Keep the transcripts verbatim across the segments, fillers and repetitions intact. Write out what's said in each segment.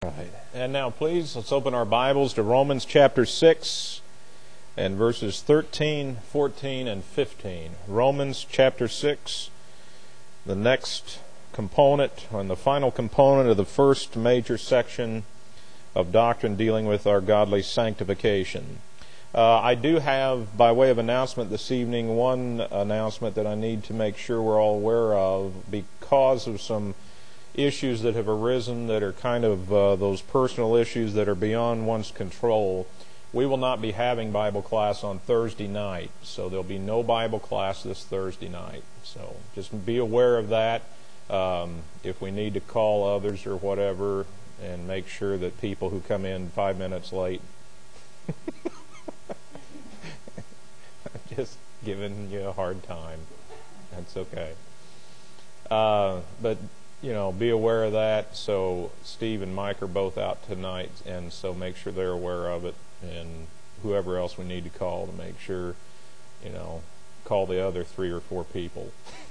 Right. And now please, let's open our Bibles to Romans chapter six and verses thirteen, fourteen, and fifteen. Romans chapter six, the next component, and the final component of the first major section of doctrine dealing with our godly sanctification. Uh, I do have, by way of announcement this evening, one announcement that I need to make sure we're all aware of because of some issues that have arisen that are kind of uh, those personal issues that are beyond one's control. We will not be having Bible class on Thursday night, so there'll be no Bible class this Thursday night. So just be aware of that. Um, if we need to call others or whatever, and make sure that people who come in five minutes late, just giving you a hard time. That's okay. Uh, but You know, be aware of that. So Steve and Mike are both out tonight, and so make sure they're aware of it, and whoever else we need to call to make sure, you know, call the other three or four people.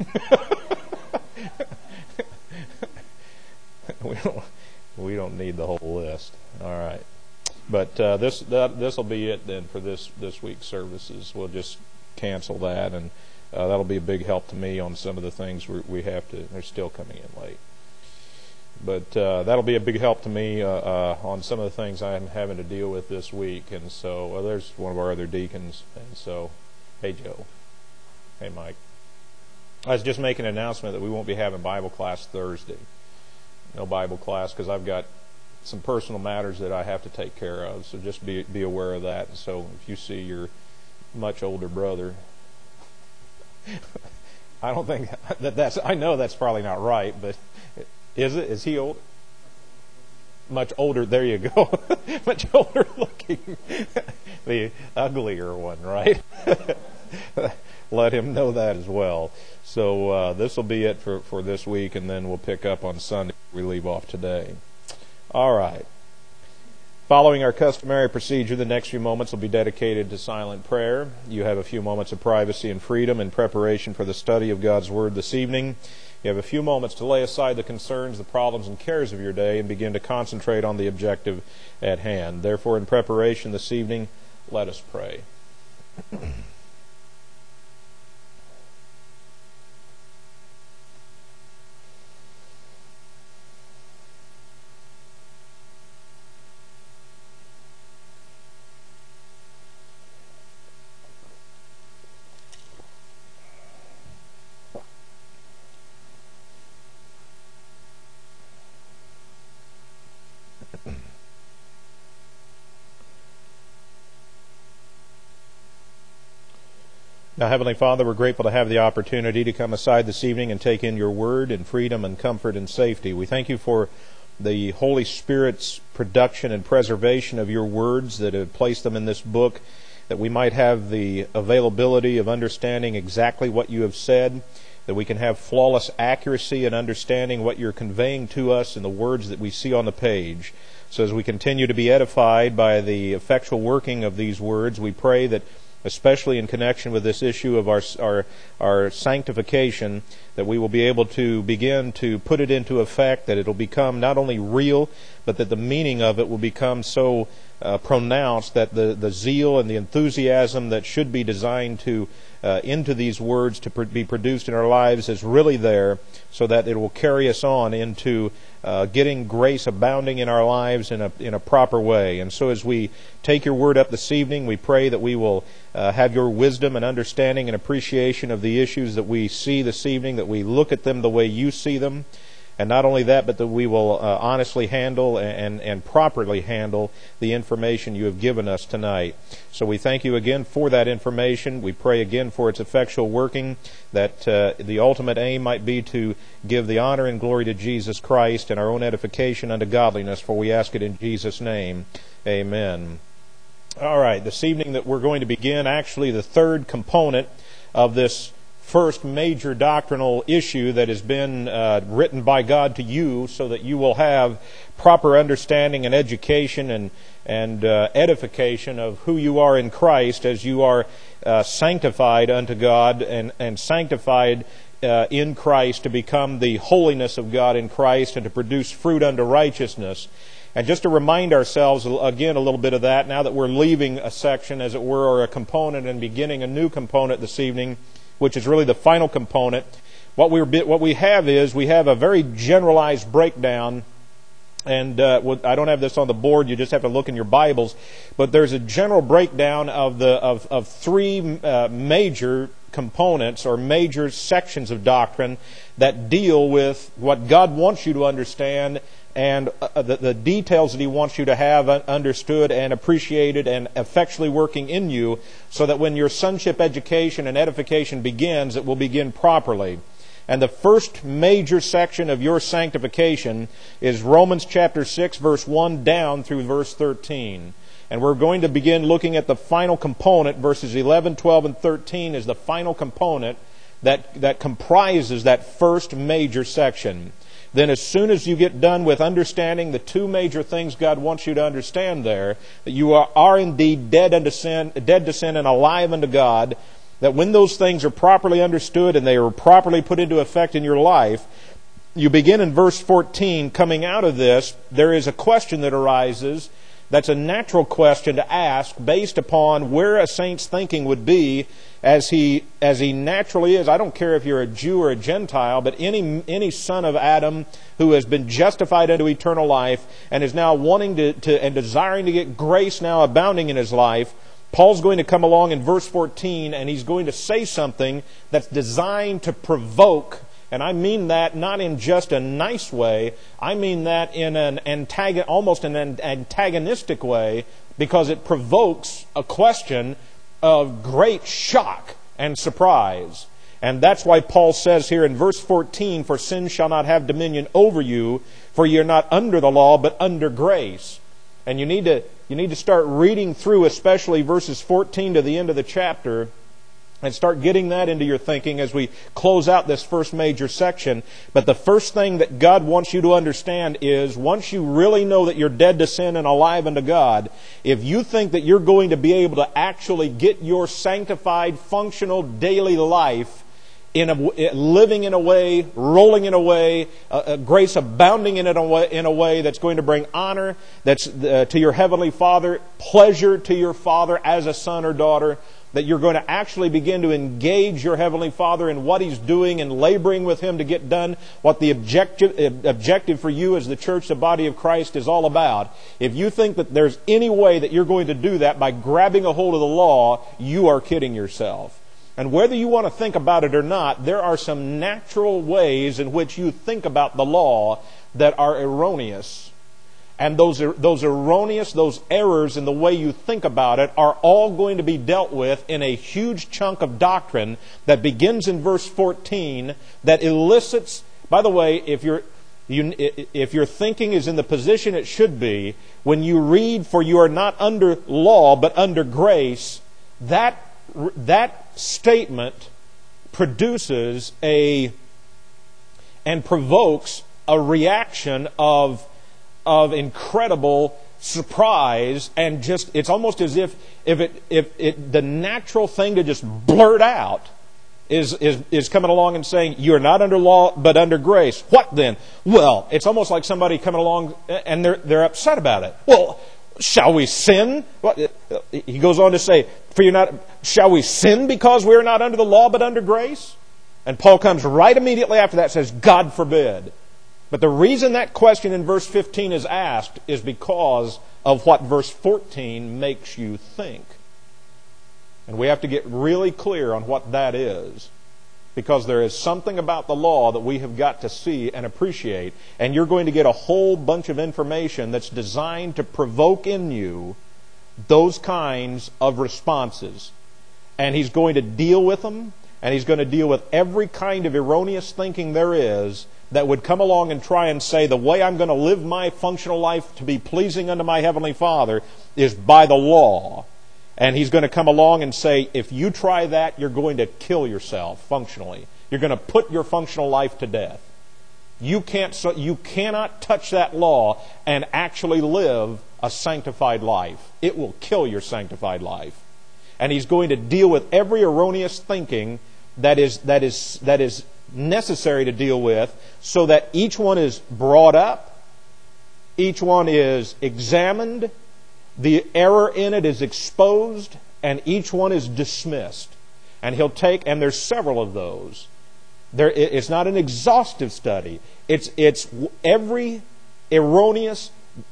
we don't we don't need the whole list. All right, but uh, this that this will be it then for this this week's services. We'll just cancel that, and Uh, that'll be a big help to me on some of the things we, we have to. They're still coming in late, but uh, that'll be a big help to me uh, uh, on some of the things I'm having to deal with this week. And so, well, there's one of our other deacons. And so, hey Joe, hey Mike. I was just making an announcement that we won't be having Bible class Thursday. No Bible class because I've got some personal matters that I have to take care of. So just be be aware of that. And so, if you see your much older brother. I don't think that that's, I know that's probably not right, but is it? Is he old? Much older, there you go. Much older looking. The uglier one, right? Let him know that as well. So uh, this will be it for, for this week, and then we'll pick up on Sunday. We leave off today. All right. Following our customary procedure, the next few moments will be dedicated to silent prayer. You have a few moments of privacy and freedom in preparation for the study of God's Word this evening. You have a few moments to lay aside the concerns, the problems, and cares of your day and begin to concentrate on the objective at hand. Therefore, in preparation this evening, let us pray. Now, Heavenly Father, we're grateful to have the opportunity to come aside this evening and take in your word in freedom and comfort and safety. We thank you for the Holy Spirit's production and preservation of your words that have placed them in this book, that we might have the availability of understanding exactly what you have said, that we can have flawless accuracy in understanding what you're conveying to us in the words that we see on the page. So as we continue to be edified by the effectual working of these words, we pray that especially in connection with this issue of our, our our sanctification, that we will be able to begin to put it into effect, that it'll become not only real, but that the meaning of it will become so uh, pronounced that the, the zeal and the enthusiasm that should be designed to uh, into these words to pr- be produced in our lives is really there, so that it will carry us on into uh, getting grace abounding in our lives in a in a proper way. And so as we take your word up this evening, we pray that we will uh, have your wisdom and understanding and appreciation of the issues that we see this evening, that we look at them the way you see them. And not only that, but that we will uh, honestly handle and, and properly handle the information you have given us tonight. So we thank you again for that information. We pray again for its effectual working, that uh, the ultimate aim might be to give the honor and glory to Jesus Christ and our own edification unto godliness, for we ask it in Jesus' name. Amen. All right, this evening that we're going to begin actually the third component of this first major doctrinal issue that has been uh, written by God to you, so that you will have proper understanding and education and and uh, edification of who you are in Christ as you are uh, sanctified unto God and, and sanctified uh, in Christ to become the holiness of God in Christ and to produce fruit unto righteousness. And just to remind ourselves, again, a little bit of that, now that we're leaving a section, as it were, or a component, and beginning a new component this evening, which is really the final component, what, we're, what we have is we have a very generalized breakdown. And uh, I don't have this on the board. You just have to look in your Bibles. But there's a general breakdown of the of, of three uh, major components or major sections of doctrine that deal with what God wants you to understand and uh, the, the details that He wants you to have understood and appreciated and effectually working in you, so that when your sonship education and edification begins, it will begin properly. And the first major section of your sanctification is Romans chapter six, verse one down through verse thirteen. And we're going to begin looking at the final component. Verses eleven, twelve, and thirteen is the final component that, that comprises that first major section. Then as soon as you get done with understanding the two major things God wants you to understand there, that you are, are indeed dead unto sin, dead to sin and alive unto God, that when those things are properly understood and they are properly put into effect in your life, you begin in verse fourteen. Coming out of this, there is a question that arises that's a natural question to ask based upon where a saint's thinking would be as he as he naturally is. I don't care if you're a Jew or a Gentile, but any any son of Adam who has been justified unto eternal life and is now wanting to, to and desiring to get grace now abounding in his life, Paul's going to come along in verse fourteen, and he's going to say something that's designed to provoke, and I mean that not in just a nice way, I mean that in an antagon, almost an antagonistic way, because it provokes a question of great shock and surprise. And that's why Paul says here in verse fourteen, "For sin shall not have dominion over you, for ye are not under the law, but under grace." And you need to you need to start reading through, especially verses fourteen to the end of the chapter, and start getting that into your thinking as we close out this first major section. But the first thing that God wants you to understand is, once you really know that you're dead to sin and alive unto God, if you think that you're going to be able to actually get your sanctified, functional daily life in a, living in a way, rolling in a way, uh, grace abounding in, it a way, in a way that's going to bring honor that's uh, to your Heavenly Father, pleasure to your Father as a son or daughter, that you're going to actually begin to engage your Heavenly Father in what He's doing and laboring with Him to get done what the objective, objective for you as the church, the body of Christ, is all about. If you think that there's any way that you're going to do that by grabbing a hold of the law, you are kidding yourself. And whether you want to think about it or not, there are some natural ways in which you think about the law that are erroneous. And those those erroneous, those errors in the way you think about it are all going to be dealt with in a huge chunk of doctrine that begins in verse fourteen, that elicits, by the way, if you're You, if your thinking is in the position it should be, when you read, "For you are not under law, but under grace," that that statement produces a and provokes a reaction of of incredible surprise, and just it's almost as if if it if it the natural thing to just blurt out is is is coming along and saying, "You're not under law but under grace." What then? Well, it's almost like somebody coming along and they're they're upset about it. Well, shall we sin? He goes on to say, "For you're not shall we sin because we are not under the law but under grace?" And Paul comes right immediately after that and says, "God forbid." But the reason that question in verse fifteen is asked is because of what verse fourteen makes you think. And we have to get really clear on what that is, because there is something about the law that we have got to see and appreciate, and you're going to get a whole bunch of information that's designed to provoke in you those kinds of responses. And he's going to deal with them, and he's going to deal with every kind of erroneous thinking there is that would come along and try and say, the way I'm going to live my functional life to be pleasing unto my Heavenly Father is by the law. And he's going to come along and say, if you try that, you're going to kill yourself functionally. You're going to put your functional life to death. You can't, so you cannot touch that law and actually live a sanctified life. It will kill your sanctified life. And he's going to deal with every erroneous thinking that is that is that is necessary to deal with, so that each one is brought up Each one is examined, the error in it is exposed, and each one is dismissed. And he'll take, and there's several of those. There, it's not an exhaustive study. It's, it's every erroneous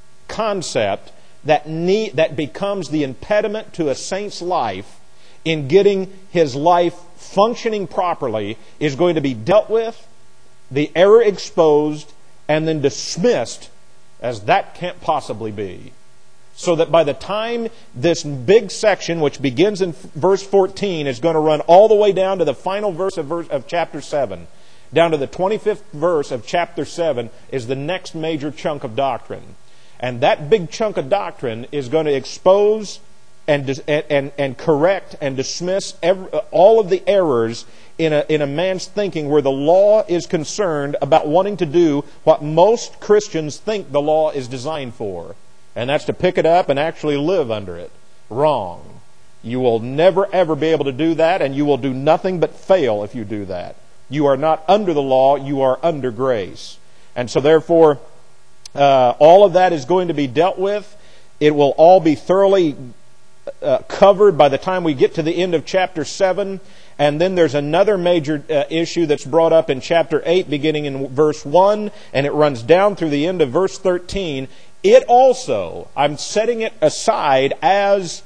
concept that need, that becomes the impediment to a saint's life in getting his life functioning properly is going to be dealt with, the error exposed, and then dismissed as that can't possibly be. So that by the time this big section, which begins in verse fourteen, is going to run all the way down to the final verse of, verse of chapter seven, down to the twenty-fifth verse of chapter seven, is the next major chunk of doctrine. And that big chunk of doctrine is going to expose and and and correct and dismiss every, all of the errors in a in a man's thinking where the law is concerned about wanting to do what most Christians think the law is designed for. And that's to pick it up and actually live under it. Wrong. You will never ever be able to do that, and you will do nothing but fail if you do that. You are not under the law, you are under grace. And so therefore, uh, all of that is going to be dealt with. It will all be thoroughly uh, covered by the time we get to the end of chapter seven. And then there's another major uh, issue that's brought up in chapter eight, beginning in verse one, and it runs down through the end of verse thirteen. It also, I'm setting it aside as,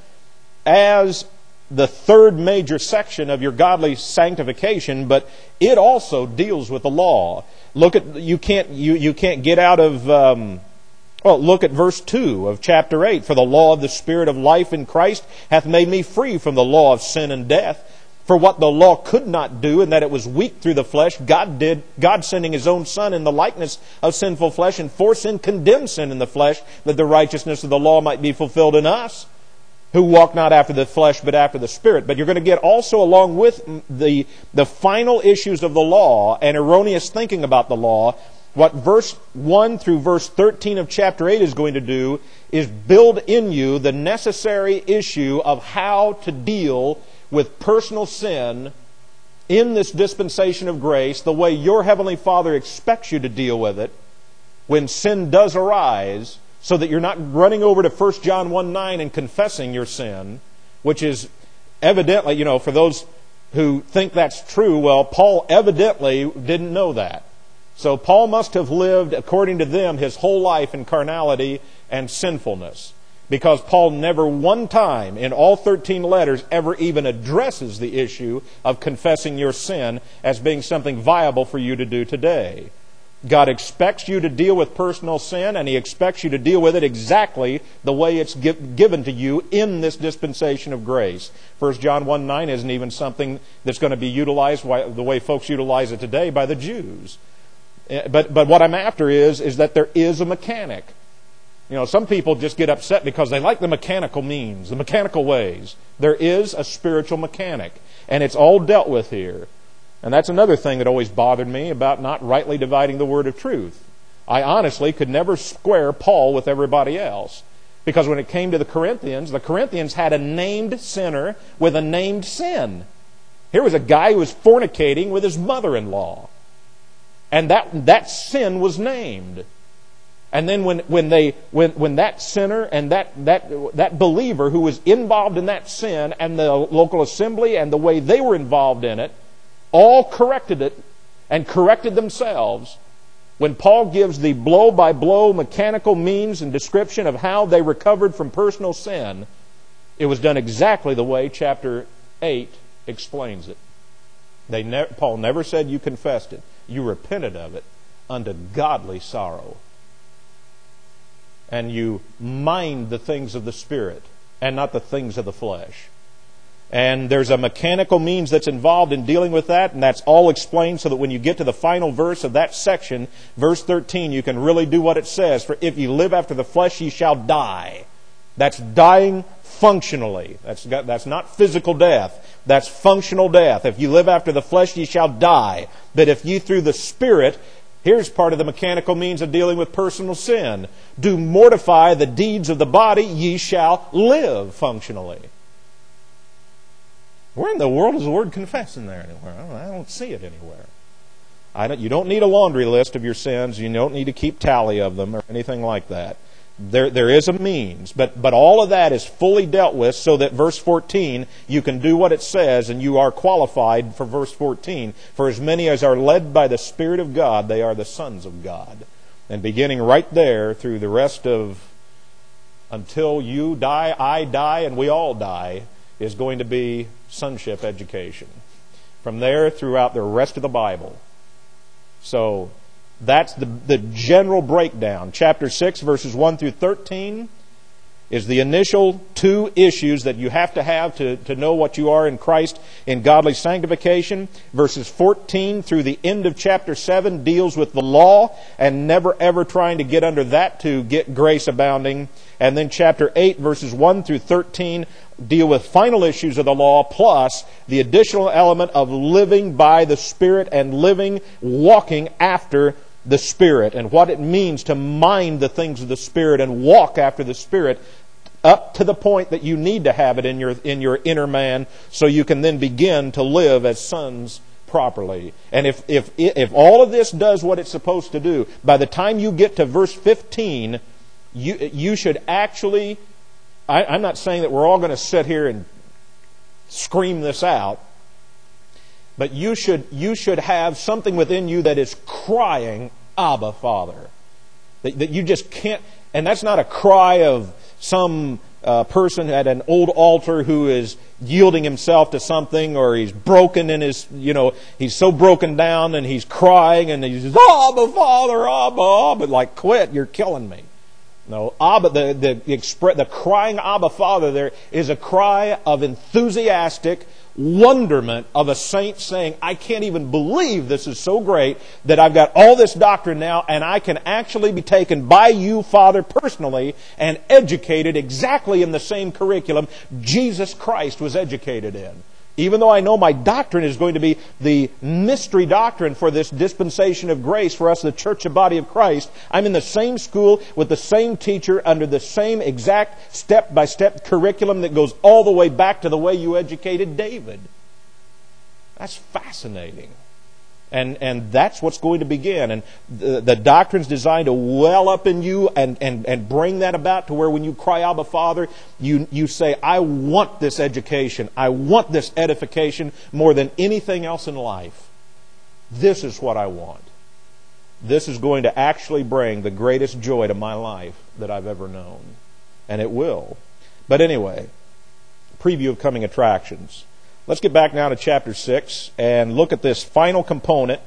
as the third major section of your godly sanctification, but it also deals with the law. Look at, you can't, you, you can't get out of, um, well, look at verse two of chapter eight. For the law of the Spirit of life in Christ hath made me free from the law of sin and death. For what the law could not do, in that it was weak through the flesh, God did, God sending His own Son in the likeness of sinful flesh, and for sin condemned sin in the flesh, that the righteousness of the law might be fulfilled in us, who walk not after the flesh, but after the Spirit. But you're going to get also, along with the, the final issues of the law and erroneous thinking about the law, what verse one through verse thirteen of chapter eight is going to do is build in you the necessary issue of how to deal with personal sin in this dispensation of grace, the way your Heavenly Father expects you to deal with it when sin does arise, so that you're not running over to First John one nine and confessing your sin, which is evidently, you know, for those who think that's true, well, Paul evidently didn't know that. So Paul must have lived, according to them, his whole life in carnality and sinfulness. Because Paul never one time in all thirteen letters ever even addresses the issue of confessing your sin as being something viable for you to do today. God expects you to deal with personal sin, and He expects you to deal with it exactly the way it's give, given to you in this dispensation of grace. First John one nine isn't even something that's going to be utilized the way folks utilize it today by the Jews. But, but what I'm after is, is that there is a mechanic. You know, some people just get upset because they like the mechanical means, the mechanical ways. There is a spiritual mechanic, and it's all dealt with here. And that's another thing that always bothered me about not rightly dividing the word of truth. I honestly could never square Paul with everybody else. Because when it came to the Corinthians, the Corinthians had a named sinner with a named sin. Here was a guy who was fornicating with his mother-in-law. And that, that sin was named. And then when, when they when when that sinner and that, that that believer who was involved in that sin and the local assembly and the way they were involved in it, all corrected it and corrected themselves, when Paul gives the blow-by-blow mechanical means and description of how they recovered from personal sin, it was done exactly the way chapter eight explains it. They ne- Paul never said you confessed it. You repented of it unto godly sorrow. And you mind the things of the Spirit and not the things of the flesh. And there's a mechanical means that's involved in dealing with that, and that's all explained so that when you get to the final verse of that section, verse thirteen, you can really do what it says. For if you live after the flesh, ye shall die. That's dying functionally. That's, that's not physical death. That's functional death. If you live after the flesh, ye shall die. But if ye through the Spirit... Here's part of the mechanical means of dealing with personal sin. Do mortify the deeds of the body, ye shall live functionally. Where in the world is the word confess in there anywhere? I don't, I don't see it anywhere. I don't, you don't need a laundry list of your sins. You don't need to keep tally of them or anything like that. There, there is a means, but, but all of that is fully dealt with so that verse fourteen, you can do what it says and you are qualified for verse fourteen. For as many as are led by the Spirit of God, they are the sons of God. And beginning right there through the rest of, until you die, I die, and we all die, is going to be sonship education. From there throughout the rest of the Bible. So, that's the, the general breakdown. Chapter six, verses one through thirteen is the initial two issues that you have to have to, to know what you are in Christ in godly sanctification. Verses fourteen through the end of chapter seven deals with the law and never ever trying to get under that to get grace abounding. And then chapter eight, verses one through thirteen deal with final issues of the law plus the additional element of living by the Spirit and living, walking after the Spirit and what it means to mind the things of the Spirit and walk after the Spirit up to the point that you need to have it in your in your inner man so you can then begin to live as sons properly. And if if if all of this does what it's supposed to do, by the time you get to verse fifteen, you you should actually, I, I'm not saying that we're all going to sit here and scream this out, but you should you should have something within you that is crying, Abba, Father. That, that you just can't, and that's not a cry of some uh, person at an old altar who is yielding himself to something, or he's broken in his, you know, he's so broken down and he's crying and he's just, Abba, Father, Abba, Abba, like, quit, you're killing me. No, Abba, the the the, expre- the crying Abba, Father there is a cry of enthusiastic wonderment of a saint saying, I can't even believe this is so great that I've got all this doctrine now and I can actually be taken by you, Father, personally and educated exactly in the same curriculum Jesus Christ was educated in. Even though I know my doctrine is going to be the mystery doctrine for this dispensation of grace for us, the church and body of Christ, I'm in the same school with the same teacher under the same exact step-by-step curriculum that goes all the way back to the way you educated David. That's fascinating. And and that's what's going to begin. And the, the doctrine's designed to well up in you and, and, and bring that about to where when you cry, Abba, Father, you, you say, I want this education. I want this edification more than anything else in life. This is what I want. This is going to actually bring the greatest joy to my life that I've ever known. And it will. But anyway, preview of coming attractions. Let's get back now to chapter six and look at this final component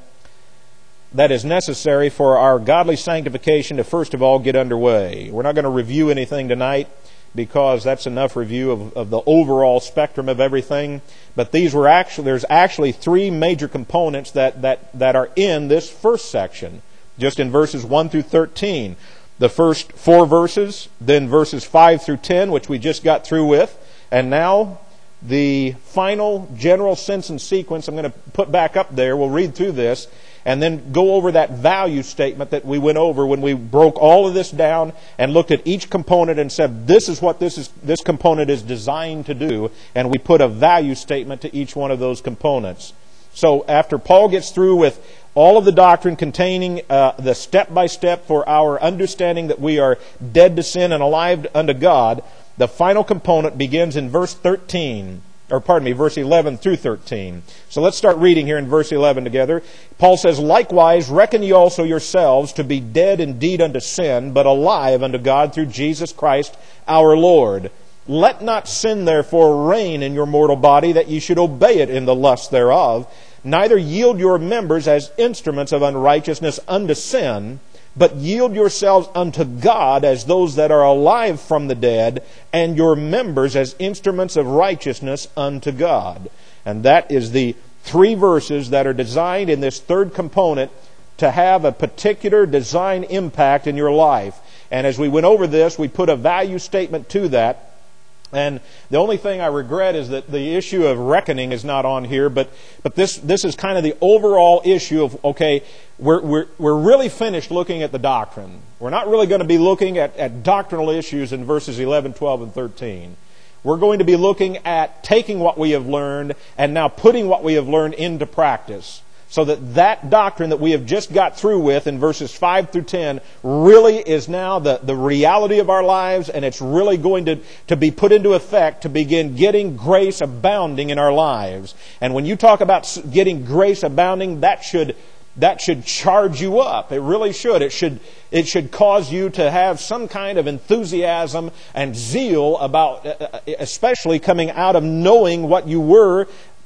that is necessary for our godly sanctification to first of all get underway. We're not going to review anything tonight because that's enough review of, of the overall spectrum of everything. But these were actually there's actually three major components that, that, that are in this first section, just in verses one through thirteen. The first four verses, then verses five through ten, which we just got through with, and now the final general sense and sequence I'm going to put back up there. We'll read through this and then go over that value statement that we went over when we broke all of this down and looked at each component and said, this is what this is. This component is designed to do. And we put a value statement to each one of those components. So after Paul gets through with all of the doctrine containing uh, the step-by-step for our understanding that we are dead to sin and alive unto God, the final component begins in verse thirteen, or pardon me, verse eleven through thirteen. So let's start reading here in verse eleven together. Paul says, Likewise, reckon ye also yourselves to be dead indeed unto sin, but alive unto God through Jesus Christ our Lord. Let not sin therefore reign in your mortal body, that ye should obey it in the lust thereof. Neither yield your members as instruments of unrighteousness unto sin, but yield yourselves unto God as those that are alive from the dead, and your members as instruments of righteousness unto God. And that is the three verses that are designed in this third component to have a particular design impact in your life. And as we went over this, we put a value statement to that. And the only thing I regret is that the issue of reckoning is not on here, but but this this is kind of the overall issue of, okay, we're we're we're really finished looking at the doctrine. We're not really going to be looking at, at doctrinal issues in verses eleven, twelve, and thirteen. We're going to be looking at taking what we have learned and now putting what we have learned into practice. So that that doctrine that we have just got through with in verses five through ten really is now the, the reality of our lives, and it's really going to, to be put into effect to begin getting grace abounding in our lives. And when you talk about getting grace abounding, that should that should charge you up. It really should. It should it should cause you to have some kind of enthusiasm and zeal about, especially coming out of knowing what you were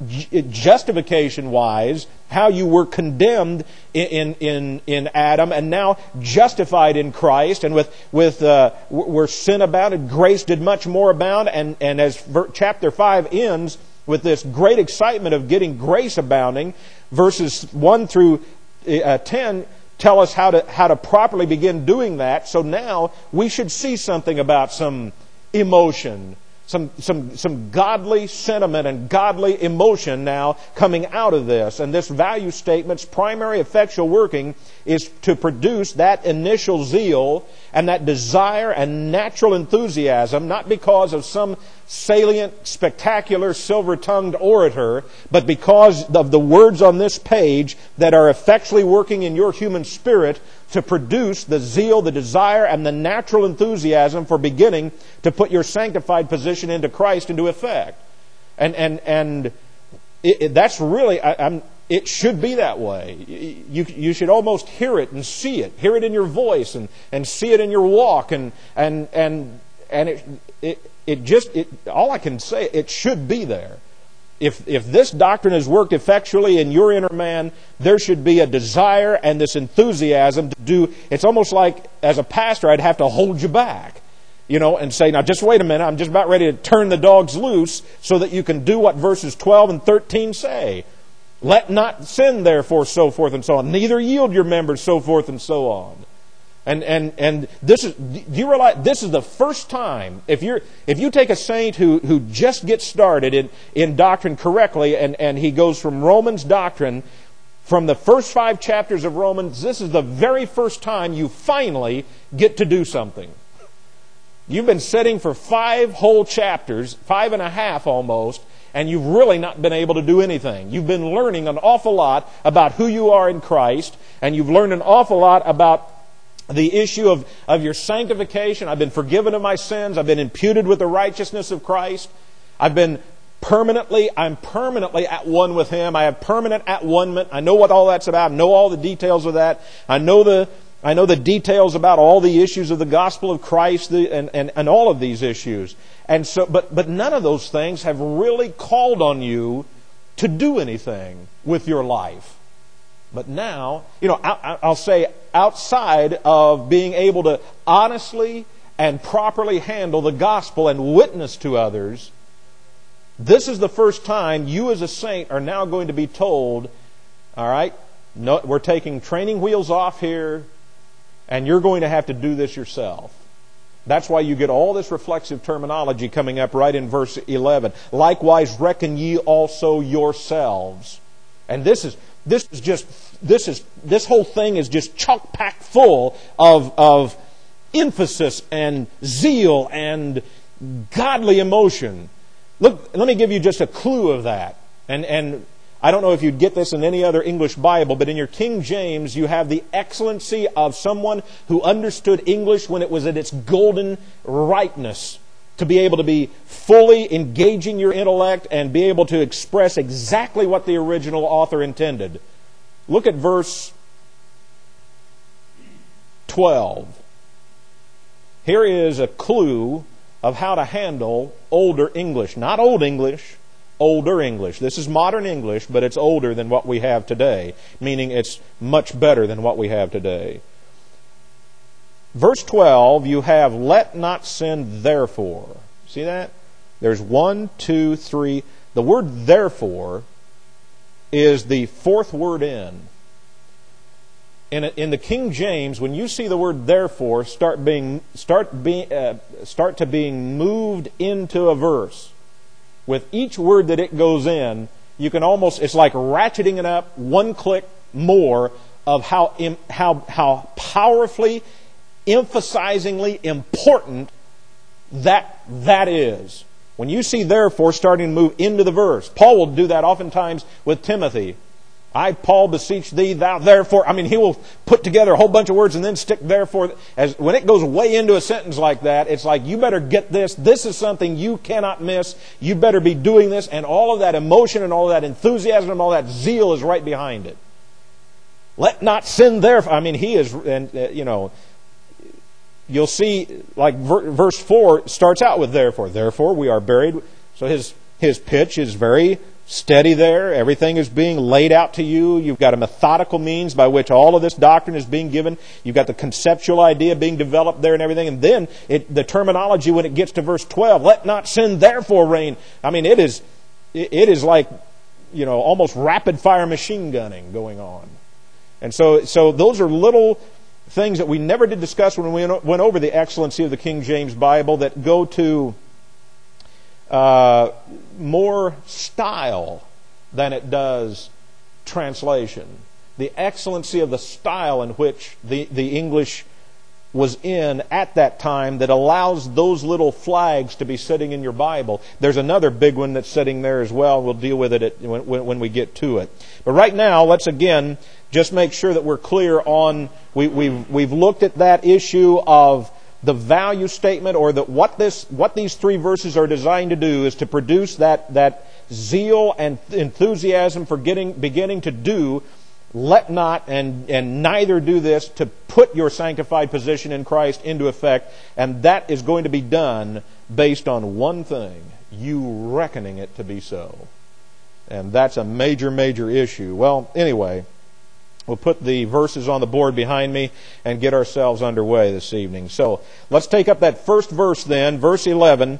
justification-wise, how you were condemned in in in Adam, and now justified in Christ, and with with uh, where sin abounded, grace did much more abound. And and as chapter five ends with this great excitement of getting grace abounding, verses one through uh, ten tell us how to how to properly begin doing that. So now we should see something about some emotion. Some, some, some godly sentiment and godly emotion now coming out of this. And this value statement's primary effectual working is to produce that initial zeal and that desire and natural enthusiasm, not because of some salient, spectacular, silver-tongued orator, but because of the words on this page that are effectually working in your human spirit to produce the zeal, the desire, and the natural enthusiasm for beginning to put your sanctified position into Christ into effect. And and and it, it, that's really, I, I'm, it should be that way. You you should almost hear it and see it, hear it in your voice and, and see it in your walk, and and and and it it it just it all I can say, it should be there. If if this doctrine has worked effectually in your inner man, there should be a desire and this enthusiasm to do. It's almost like, as a pastor, I'd have to hold you back, you know, and say, now just wait a minute, I'm just about ready to turn the dogs loose so that you can do what verses twelve and thirteen say. Let not sin, therefore, so forth and so on. Neither yield your members, so forth and so on. And and and this is, do you realize this is the first time, if you're if you take a saint who, who just gets started in, in doctrine correctly, and, and he goes from Romans doctrine, from the first five chapters of Romans, this is the very first time you finally get to do something. You've been sitting for five whole chapters, five and a half almost, and you've really not been able to do anything. You've been learning an awful lot about who you are in Christ, and you've learned an awful lot about the issue of, of your sanctification. I've been forgiven of my sins. I've been imputed with the righteousness of Christ. I've been permanently, I'm permanently at one with Him. I have permanent at one-ment. I know what all that's about. I know all the details of that. I know the I know the details about all the issues of the gospel of Christ and, and, and all of these issues. And so, but but none of those things have really called on you to do anything with your life. But now, you know, I'll say outside of being able to honestly and properly handle the gospel and witness to others, this is the first time you as a saint are now going to be told, all right, no, we're taking training wheels off here, and you're going to have to do this yourself. That's why you get all this reflexive terminology coming up right in verse eleven. Likewise, reckon ye also yourselves. And this is this is just this is this whole thing is just chock packed full of of emphasis and zeal and godly emotion. Look, let me give you just a clue of that. And and I don't know if you'd get this in any other English Bible, but in your King James you have the excellency of someone who understood English when it was at its golden ripeness, to be able to be fully engaging your intellect and be able to express exactly what the original author intended. Look at verse twelve. Here is a clue of how to handle older English. Not Old English, older English. This is modern English, but it's older than what we have today, meaning it's much better than what we have today. Verse twelve, you have, let not sin therefore. See that? There's one, two, three. The word therefore is the fourth word in. In, in the King James, when you see the word therefore start being start being uh, start to being moved into a verse, with each word that it goes in, you can almost, it's like ratcheting it up one click more of how how how powerfully, emphasizingly important that that is. When you see therefore starting to move into the verse, Paul will do that oftentimes with Timothy. I, Paul, beseech thee, thou therefore. I mean, he will put together a whole bunch of words and then stick therefore. As when it goes way into a sentence like that, it's like, you better get this. This is something you cannot miss. You better be doing this. And all of that emotion and all of that enthusiasm and all that zeal is right behind it. Let not sin therefore. I mean, he is, and uh, you know, you'll see, like verse four starts out with therefore. Therefore, we are buried. So his his pitch is very steady there. Everything is being laid out to you. You've got a methodical means by which all of this doctrine is being given. You've got the conceptual idea being developed there and everything. And then it, the terminology when it gets to verse twelve, let not sin therefore reign. I mean, it is it is like, you know, almost rapid fire machine gunning going on. And so, so those are little things that we never did discuss when we went over the excellency of the King James Bible that go to uh, more style than it does translation. The excellency of the style in which the, the English was in at that time that allows those little flags to be sitting in your Bible. There's another big one that's sitting there as well. We'll deal with it at, when, when we get to it. But right now, let's again just make sure that we're clear on, we, we've, we've looked at that issue of the value statement, or that what this, what these three verses are designed to do is to produce that, that zeal and enthusiasm for getting, beginning to do. Let not and, and neither do this, to put your sanctified position in Christ into effect. And that is going to be done based on one thing: you reckoning it to be so. And that's a major, major issue. Well, anyway, we'll put the verses on the board behind me and get ourselves underway this evening. So let's take up that first verse then. Verse eleven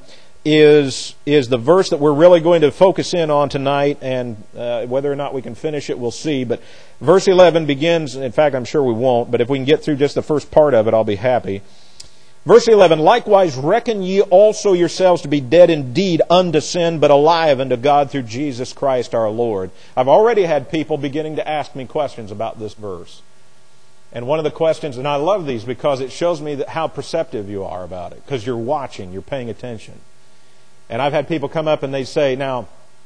is is the verse that we're really going to focus in on tonight, and uh, whether or not we can finish it, we'll see. But verse eleven begins, in fact, I'm sure we won't, but if we can get through just the first part of it, I'll be happy. Verse eleven, likewise reckon ye also yourselves to be dead indeed unto sin, but alive unto God through Jesus Christ our Lord. I've already had people beginning to ask me questions about this verse. And one of the questions, and I love these because it shows me that how perceptive you are about it, because you're watching, you're paying attention. And I've had people come up and they say, now,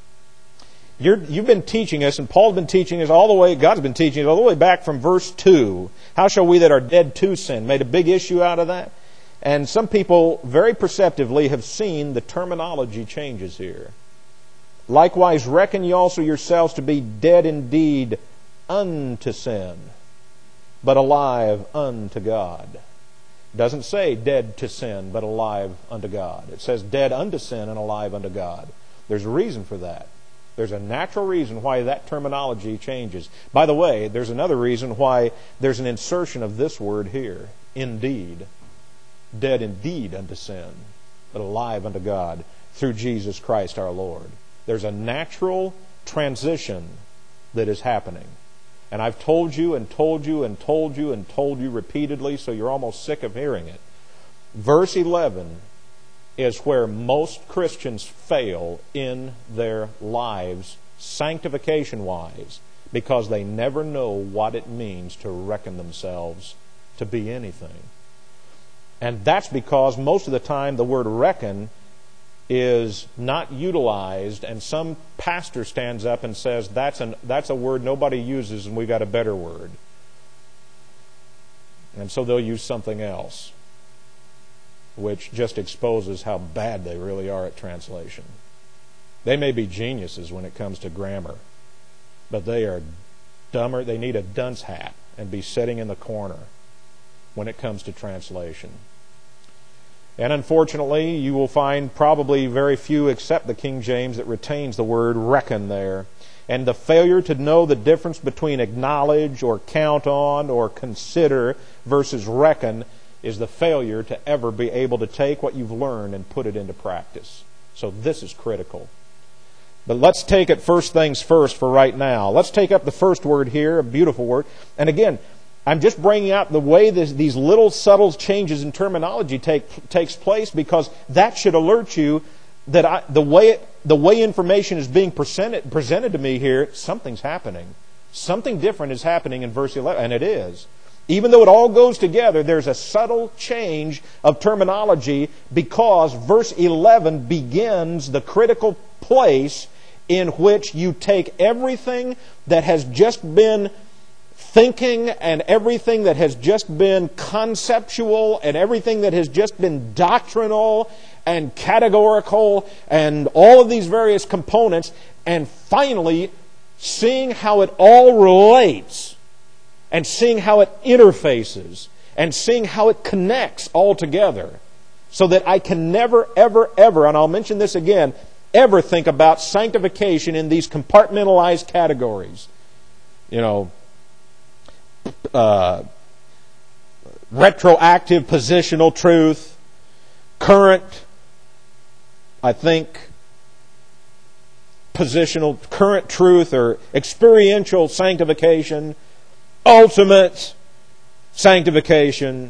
you're, you've been teaching us, and Paul's been teaching us all the way, God's been teaching us all the way back from verse two. How shall we that are dead to sin? Made a big issue out of that. And some people very perceptively have seen the terminology changes here. Likewise, reckon ye also yourselves to be dead indeed unto sin, but alive unto God. It doesn't say dead to sin, but alive unto God. It says dead unto sin and alive unto God. There's a reason for that. There's a natural reason why that terminology changes. By the way, there's another reason why there's an insertion of this word here, indeed. Dead indeed unto sin, but alive unto God through Jesus Christ our Lord. There's a natural transition that is happening. And I've told you and told you and told you and told you repeatedly, so you're almost sick of hearing it. Verse eleven is where most Christians fail in their lives, sanctification-wise, because they never know what it means to reckon themselves to be anything. And that's because most of the time the word reckon is not utilized, and some pastor stands up and says that's an that's a word nobody uses and we've got a better word. And so they'll use something else, which just exposes how bad they really are at translation. They may be geniuses when it comes to grammar, but they are dumber. They need a dunce hat and be sitting in the corner when it comes to translation. And unfortunately, you will find probably very few except the King James that retains the word reckon there. And the failure to know the difference between acknowledge or count on or consider versus reckon is the failure to ever be able to take what you've learned and put it into practice. So this is critical. But let's take it first things first for right now. Let's take up the first word here, a beautiful word. And again, I'm just bringing out the way this, these little subtle changes in terminology take takes place, because that should alert you that I, the way it, the way information is being presented presented to me here, something's happening. Something different is happening in verse eleven, and it is. Even though it all goes together, there's a subtle change of terminology, because verse eleven begins the critical place in which you take everything that has just been thinking and everything that has just been conceptual and everything that has just been doctrinal and categorical and all of these various components, and finally seeing how it all relates and seeing how it interfaces and seeing how it connects all together, so that I can never, ever, ever, and I'll mention this again, ever think about sanctification in these compartmentalized categories. You know, uh, retroactive positional truth, current, I think, positional, current truth or experiential sanctification, ultimate sanctification.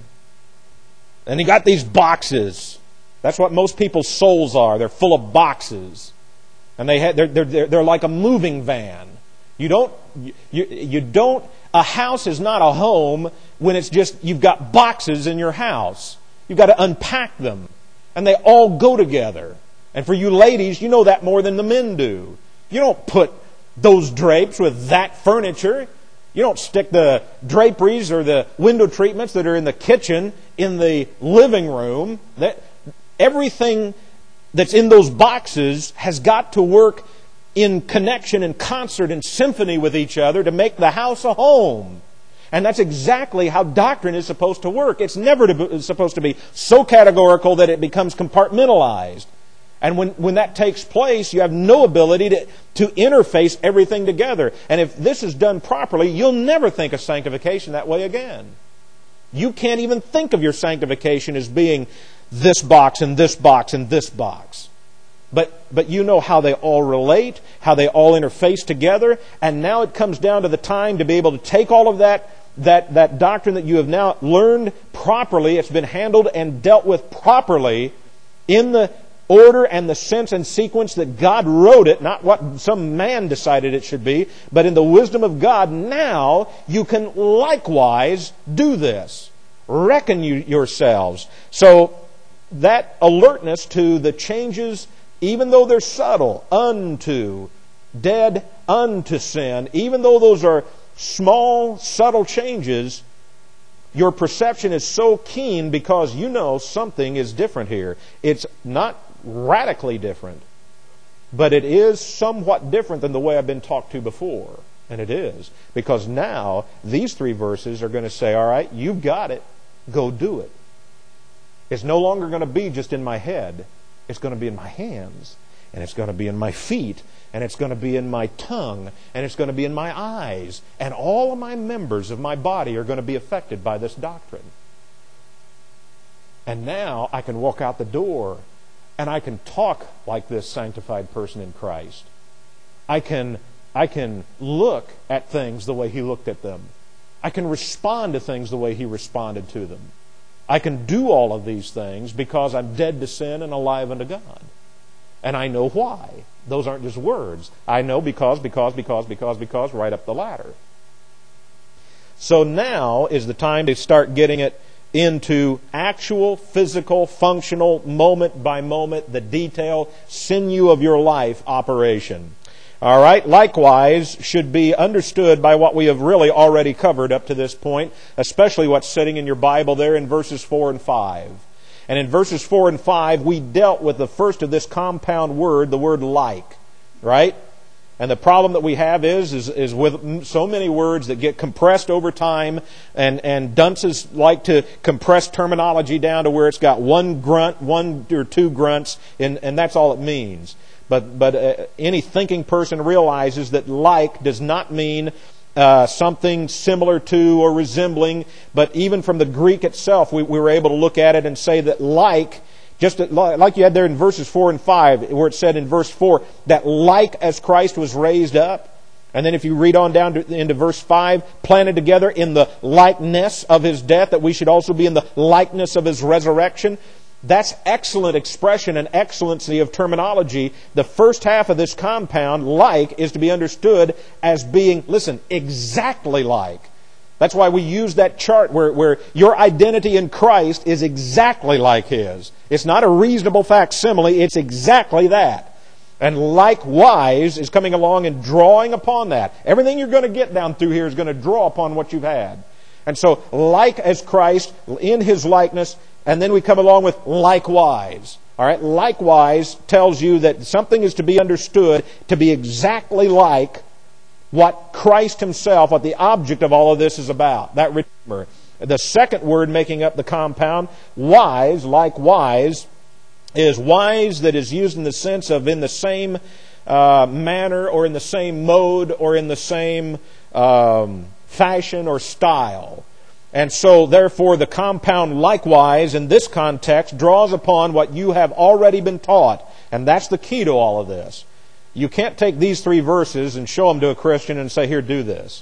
And you got these boxes. That's what most people's souls are. They're full of boxes. And they have, they're, they're, they're like a moving van. You don't, you, you don't, a house is not a home when it's just, you've got boxes in your house. You've got to unpack them. And they all go together. And for you ladies, you know that more than the men do. You don't put those drapes with that furniture. You don't stick the draperies or the window treatments that are in the kitchen in the living room. That, everything that's in those boxes has got to work in connection and concert and symphony with each other to make the house a home. And that's exactly how doctrine is supposed to work. It's never to be, supposed to be so categorical that it becomes compartmentalized. And when, when that takes place, you have no ability to, to interface everything together. And if this is done properly, you'll never think of sanctification that way again. You can't even think of your sanctification as being this box and this box and this box. But, but you know how they all relate, how they all interface together, and now it comes down to the time to be able to take all of that, that, that doctrine that you have now learned properly, it's been handled and dealt with properly in the order and the sense and sequence that God wrote it, not what some man decided it should be, but in the wisdom of God. Now you can likewise do this. Reckon you yourselves. So that alertness to the changes, even though they're subtle, unto, dead unto sin, even though those are small, subtle changes, your perception is so keen because you know something is different here. It's not radically different, but it is somewhat different than the way I've been talked to before. And it is. Because now, these three verses are going to say, all right, you've got it. Go do it. It's no longer going to be just in my head. It's going to be in my hands. And it's going to be in my feet. And it's going to be in my tongue. And it's going to be in my eyes. And all of my members of my body are going to be affected by this doctrine. And now I can walk out the door and I can talk like this sanctified person in Christ. I can, I can look at things the way He looked at them. I can respond to things the way He responded to them. I can do all of these things because I'm dead to sin and alive unto God. And I know why. Those aren't just words. I know because, because, because, because, because, right up the ladder. So now is the time to start getting it into actual, physical, functional, moment by moment, the detail, sinew of your life operation. All right, likewise should be understood by what we have really already covered up to this point, especially what's sitting in your Bible there in verses four and five. And in verses four and five, we dealt with the first of this compound word, the word like, right? And the problem that we have is, is, is with so many words that get compressed over time, and, and dunces like to compress terminology down to where it's got one grunt, one or two grunts, and, and that's all it means. But, but uh, any thinking person realizes that like does not mean uh, something similar to or resembling, but even from the Greek itself, we, we were able to look at it and say that like, just like you had there in verses four and five, where it said in verse four that like as Christ was raised up. And then if you read on down to, into verse five, planted together in the likeness of His death, that we should also be in the likeness of His resurrection. That's excellent expression and excellency of terminology. The first half of this compound, like, is to be understood as being, listen, exactly like. That's why we use that chart where, where your identity in Christ is exactly like His. It's not a reasonable facsimile, it's exactly that. And likewise is coming along and drawing upon that. Everything you're going to get down through here is going to draw upon what you've had. And so, like as Christ, in His likeness, and then we come along with likewise. All right, likewise tells you that something is to be understood to be exactly like what Christ Himself, what the object of all of this is about. That Redeemer. The second word making up the compound, wise, likewise, is wise that is used in the sense of in the same uh, manner or in the same mode or in the same um, fashion or style. And so, therefore, the compound likewise in this context draws upon what you have already been taught. And that's the key to all of this. You can't take these three verses and show them to a Christian and say, here, do this.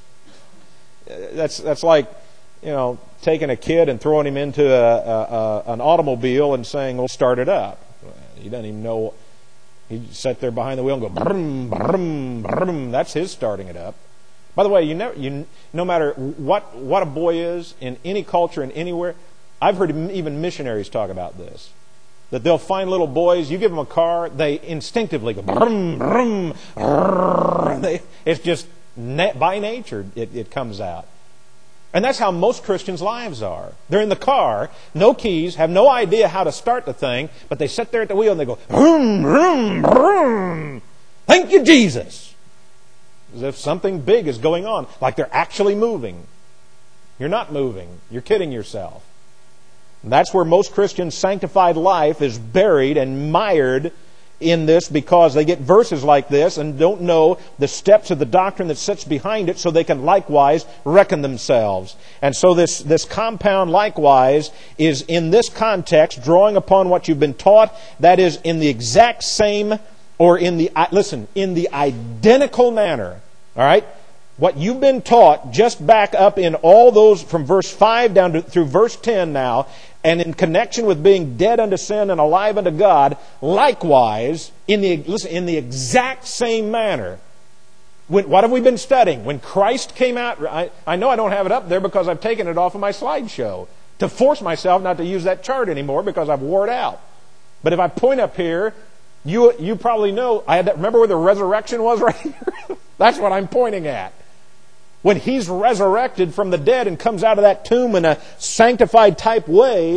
That's that's like, you know, taking a kid and throwing him into a, a, a, an automobile and saying, well, start it up. He doesn't even know. He sat there behind the wheel and go, brum, brum, brum. That's his starting it up. By the way, you never, you, no matter what, what a boy is in any culture and anywhere, I've heard even missionaries talk about this. That they'll find little boys, you give them a car, they instinctively go, brum, brum, brrr. They, it's just by nature it, it comes out. And that's how most Christians' lives are. They're in the car, no keys, have no idea how to start the thing, but they sit there at the wheel and they go, brum, brum, brum. Thank you, Jesus. As if something big is going on, like they're actually moving. You're not moving. You're kidding yourself. And that's where most Christians' sanctified life is buried and mired in this, because they get verses like this and don't know the steps of the doctrine that sits behind it, so they can likewise reckon themselves. And so this, this compound likewise is in this context drawing upon what you've been taught, that is in the exact same or in the, listen, in the identical manner. All right? What you've been taught, just back up in all those from verse five down to, through verse ten now, and in connection with being dead unto sin and alive unto God, likewise, in the, listen, in the exact same manner. When, what have we been studying? When Christ came out, I, I know I don't have it up there because I've taken it off of my slideshow to force myself not to use that chart anymore because I've wore it out. But if I point up here, You you probably know, I had that, remember where the resurrection was right here? That's what I'm pointing at. When He's resurrected from the dead and comes out of that tomb in a sanctified type way,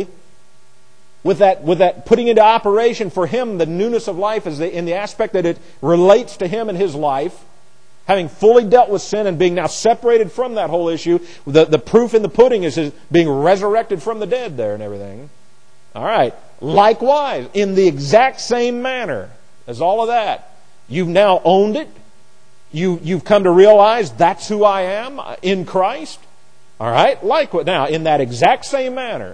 with that with that putting into operation for Him the newness of life is the, in the aspect that it relates to Him and His life, having fully dealt with sin and being now separated from that whole issue. The, the proof in the pudding is His being resurrected from the dead there and everything. All right. Likewise, in the exact same manner as all of that, you've now owned it. You, you've come to realize that's who I am in Christ. All right? Likewise, now, in that exact same manner,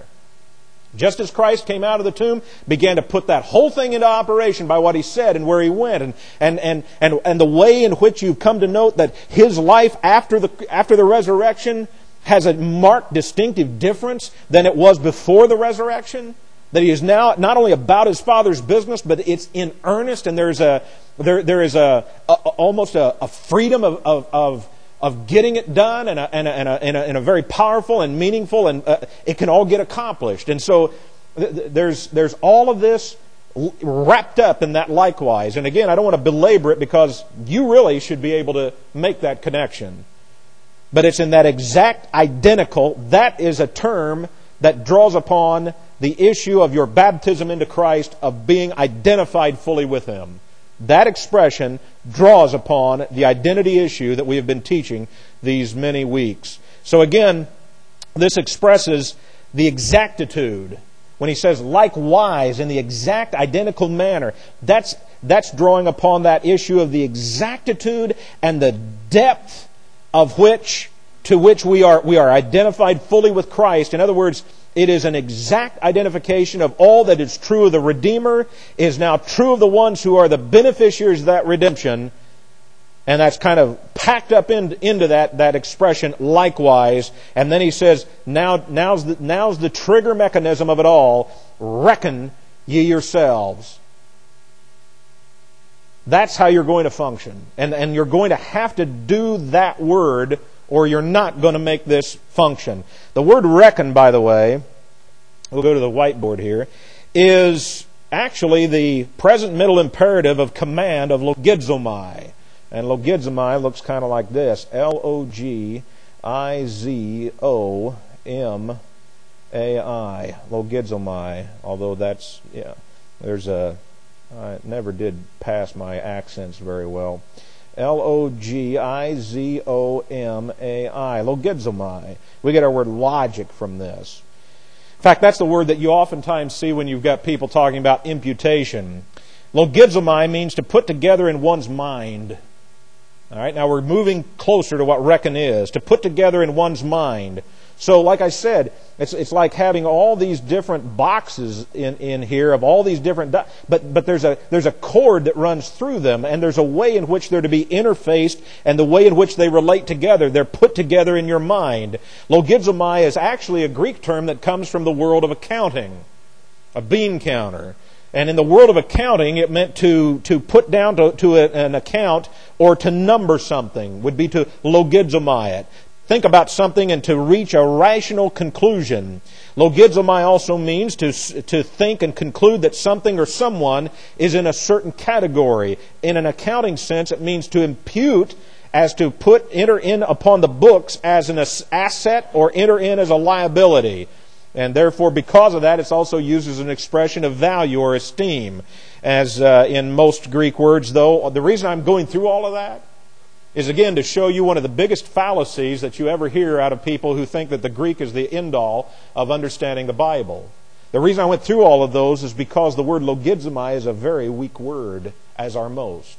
just as Christ came out of the tomb, began to put that whole thing into operation by what He said and where He went, and and and and, and the way in which you've come to note that His life after the after the resurrection has a marked distinctive difference than it was before the resurrection. That He is now not only about His Father's business, but it's in earnest, and there's a there there is a, a almost a, a freedom of, of of of getting it done, and a and a, and a, and a, and a very powerful and meaningful, and uh, it can all get accomplished. And so th- there's there's all of this wrapped up in that likewise. And again, I don't want to belabor it because you really should be able to make that connection. But it's in that exact identical. That is a term that draws upon the issue of your baptism into Christ, of being identified fully with Him. That expression draws upon the identity issue that we have been teaching these many weeks. So again, this expresses the exactitude. When he says likewise in the exact identical manner, that's, that's drawing upon that issue of the exactitude and the depth of which, to which we are, we are identified fully with Christ. In other words, it is an exact identification of all that is true of the Redeemer, is now true of the ones who are the beneficiaries of that redemption. And that's kind of packed up in, into that, that expression, likewise. And then he says, now, now's, the, now's the trigger mechanism of it all. Reckon ye yourselves. That's how you're going to function. And, and you're going to have to do that word, or you're not going to make this function. The word reckon, by the way, we'll go to the whiteboard here, is actually the present middle imperative of command of logizomai. And logizomai looks kind of like this. L O G I Z O M A I. Logizomai. Although that's, yeah, there's a, I never did pass my accents very well. L O G I Z O M A I. Logizomai. We get our word logic from this. In fact, that's the word that you oftentimes see when you've got people talking about imputation. Logizomai means to put together in one's mind. All right, now we're moving closer to what reckon is, to put together in one's mind. So, like I said, it's it's like having all these different boxes in, in here of all these different, di- but but there's a there's a cord that runs through them, and there's a way in which they're to be interfaced, and the way in which they relate together. They're put together in your mind. Logizomai is actually a Greek term that comes from the world of accounting, a bean counter. And in the world of accounting, it meant to, to put down to, to a, an account or to number something, would be to logizomai it. Think about something and to reach a rational conclusion. Logizomai also means to, to think and conclude that something or someone is in a certain category. In an accounting sense, it means to impute as to put, enter in upon the books as an asset or enter in as a liability. And therefore, because of that, it's also used as an expression of value or esteem. As uh, in most Greek words, though, the reason I'm going through all of that is, again, to show you one of the biggest fallacies that you ever hear out of people who think that the Greek is the end-all of understanding the Bible. The reason I went through all of those is because the word logizomai is a very weak word, as are most.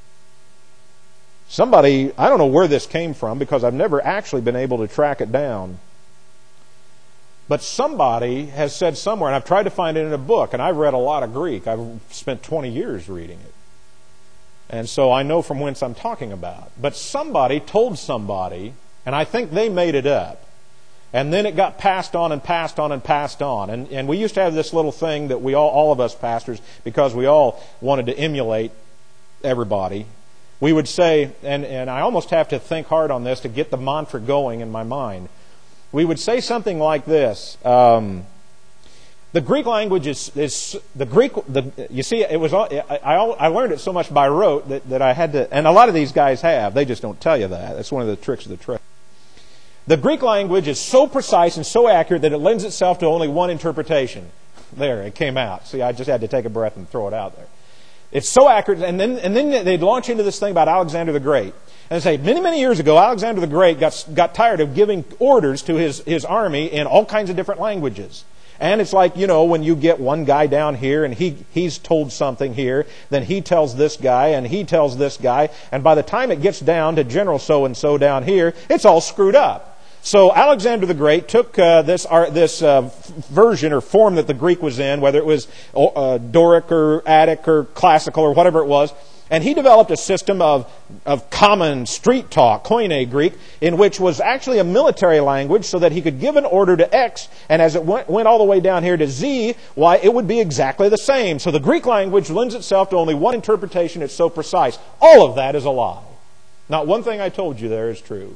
Somebody, I don't know where this came from, because I've never actually been able to track it down. But somebody has said somewhere, and I've tried to find it in a book, and I've read a lot of Greek. I've spent twenty years reading it. And so I know from whence I'm talking about. But somebody told somebody, and I think they made it up. And then it got passed on and passed on and passed on. And, and we used to have this little thing that we all, all of us pastors, because we all wanted to emulate everybody, we would say, and, and I almost have to think hard on this to get the mantra going in my mind. We would say something like this. Um, the Greek language is, is the Greek. The, you see, it was. I, I, I learned it so much by rote that, that I had to. And a lot of these guys have. They just don't tell you that. That's one of the tricks of the trade. The Greek language is so precise and so accurate that it lends itself to only one interpretation. There, it came out. See, I just had to take a breath and throw it out there. It's so accurate, and then and then they'd launch into this thing about Alexander the Great. And say, many, many years ago, Alexander the Great got got tired of giving orders to his, his army in all kinds of different languages. And it's like, you know, when you get one guy down here and he he's told something here, then he tells this guy and he tells this guy, and by the time it gets down to General so-and-so down here, it's all screwed up. So Alexander the Great took uh, this uh, this uh, version or form that the Greek was in, whether it was uh, Doric or Attic or classical or whatever it was, and he developed a system of, of common street talk, Koine Greek, in which was actually a military language so that he could give an order to X, and as it went, went all the way down here to Z, why, it would be exactly the same. So the Greek language lends itself to only one interpretation. It's so precise. All of that is a lie. Not one thing I told you there is true.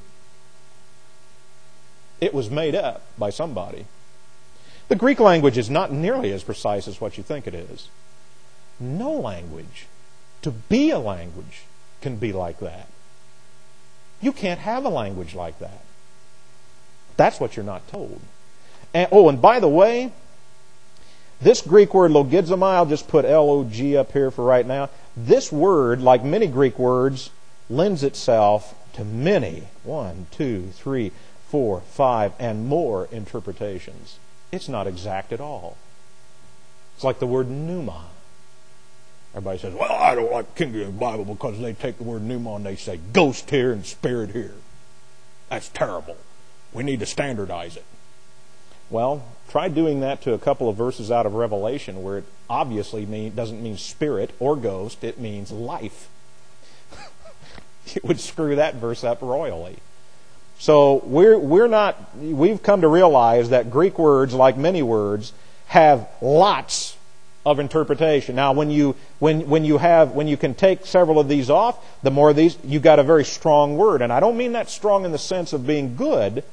It was made up by somebody. The Greek language is not nearly as precise as what you think it is. No language, to be a language, can be like that. You can't have a language like that. That's what you're not told. And, oh, and by the way, this Greek word logizomai, I'll just put L O G up here for right now. This word, like many Greek words, lends itself to many, one, two, three, four, five, and more interpretations. It's not exact at all. It's like the word pneuma. Everybody says, well, I don't like King James Bible because they take the word pneuma and they say ghost here and spirit here. That's terrible. We need to standardize it. Well, try doing that to a couple of verses out of Revelation where it obviously mean, doesn't mean spirit or ghost. It means life. It would screw that verse up royally. So we're we're not we've come to realize that Greek words, like many words, have lots of interpretation. Now when you when when you have when you can take several of these off, the more of these, you got a very strong word. And I don't mean that strong in the sense of being good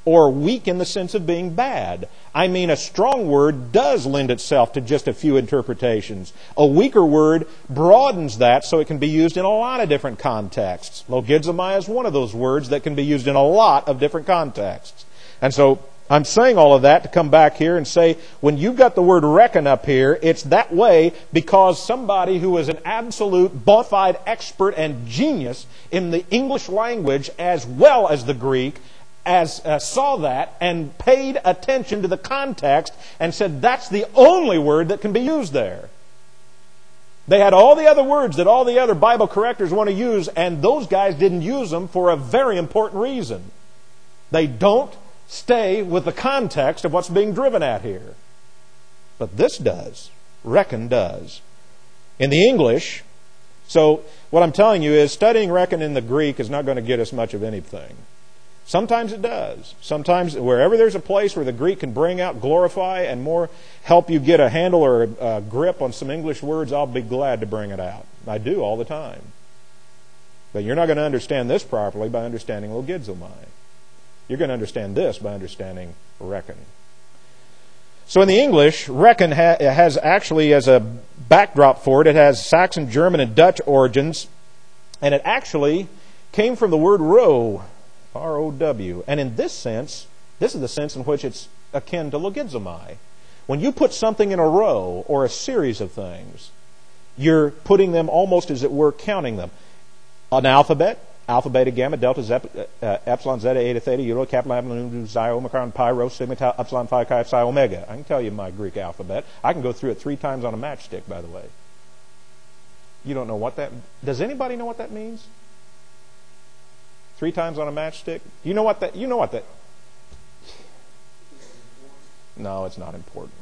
or weak in the sense of being bad. I mean, a strong word does lend itself to just a few interpretations. A weaker word broadens that so it can be used in a lot of different contexts. Logizomai is one of those words that can be used in a lot of different contexts. And so I'm saying all of that to come back here and say, when you've got the word reckon up here, it's that way because somebody who is an absolute bona fide expert and genius in the English language as well as the Greek as uh, saw that and paid attention to the context and said that's the only word that can be used there. They had all the other words that all the other Bible correctors want to use, and those guys didn't use them for a very important reason. They don't stay with the context of what's being driven at here. But this does. Reckon does. In the English, so what I'm telling you is studying reckon in the Greek is not going to get us much of anything. Sometimes it does. Sometimes wherever there's a place where the Greek can bring out, glorify, and more help you get a handle or a grip on some English words, I'll be glad to bring it out. I do all the time. But you're not going to understand this properly by understanding logizomai. You're going to understand this by understanding reckon. So in the English, reckon ha- has actually, as a backdrop for it, it has Saxon, German, and Dutch origins. And it actually came from the word row, R O W. And in this sense, this is the sense in which it's akin to logizomai. When you put something in a row or a series of things, you're putting them almost as it were counting them. An alphabet, alpha, beta, gamma, delta, zep, uh, epsilon, zeta, eta, theta, euro, kappa, lambda, nu, xi, omicron, pi, rho, sigma, tau, epsilon, phi, chi, psi, omega. I can tell you my Greek alphabet. I can go through it three times on a matchstick, by the way. You don't know what that... Does anybody know what that means? Three times on a matchstick? You know what that... You know what that... No, it's not important.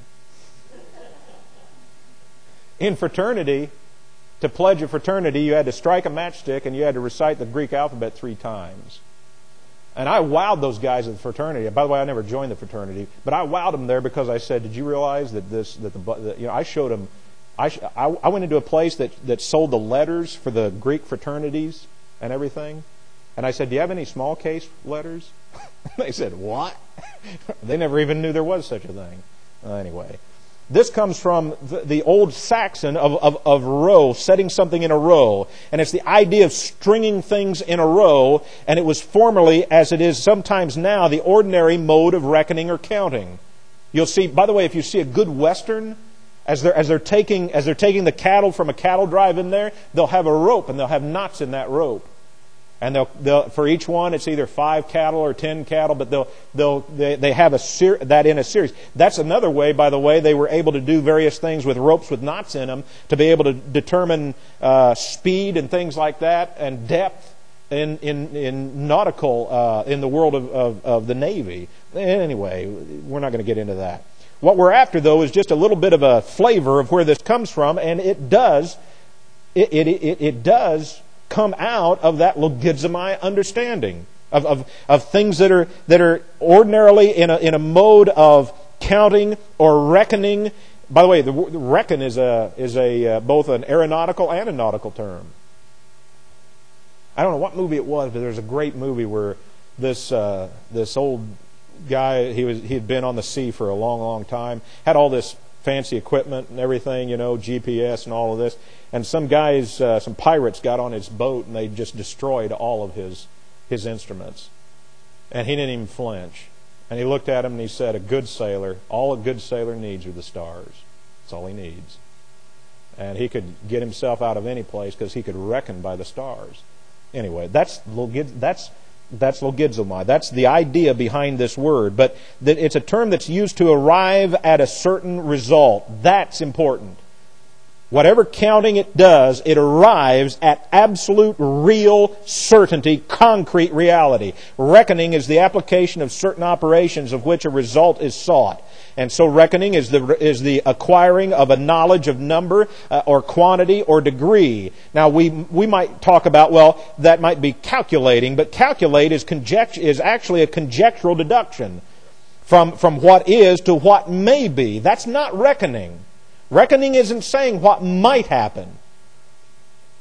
In fraternity... To pledge a fraternity, you had to strike a matchstick and you had to recite the Greek alphabet three times. And I wowed those guys at the fraternity. By the way, I never joined the fraternity, but I wowed them there because I said, "Did you realize that this? That the that, you know?" I showed them. I, I I went into a place that that sold the letters for the Greek fraternities and everything, and I said, "Do you have any small case letters?" They said, "What?" They never even knew there was such a thing. Uh, anyway. This comes from the, the old Saxon of, of, of row, setting something in a row. And it's the idea of stringing things in a row. And it was formerly, as it is sometimes now, the ordinary mode of reckoning or counting. You'll see, by the way, if you see a good Western, as they're, as they're taking, as they're taking the cattle from a cattle drive in there, they'll have a rope and they'll have knots in that rope. And they'll, they'll, for each one, it's either five cattle or ten cattle, but they'll, they'll, they, they have a ser- that in a series. That's another way, by the way, they were able to do various things with ropes with knots in them to be able to determine uh, speed and things like that, and depth in in, in nautical, uh, in the world of, of, of the Navy. Anyway, we're not going to get into that. What we're after, though, is just a little bit of a flavor of where this comes from, and it does, it it it, it does. come out of that logizomai understanding of, of, of things that are that are ordinarily in a in a mode of counting or reckoning. By the way, the, the reckon is a is a uh, both an aeronautical and a nautical term. I don't know what movie it was, but there's a great movie where this uh, this old guy, he was he had been on the sea for a long, long time, had all this fancy equipment and everything, you know, G P S and all of this. And some guys, uh, some pirates got on his boat and they just destroyed all of his his instruments. And he didn't even flinch. And he looked at him and he said, "A good sailor, all a good sailor needs are the stars. That's all he needs." And he could get himself out of any place because he could reckon by the stars. Anyway, that's that's that's logizomai. That's the idea behind this word. But that it's a term that's used to arrive at a certain result. That's important. Whatever counting it does, it arrives at absolute, real certainty, concrete reality. Reckoning is the application of certain operations of which a result is sought. And so reckoning is the is the acquiring of a knowledge of number uh, or quantity or degree. Now we we might talk about, well, that might be calculating, but calculate is conjecture is actually a conjectural deduction from from what is to what may be. That's not reckoning. Reckoning isn't saying what might happen.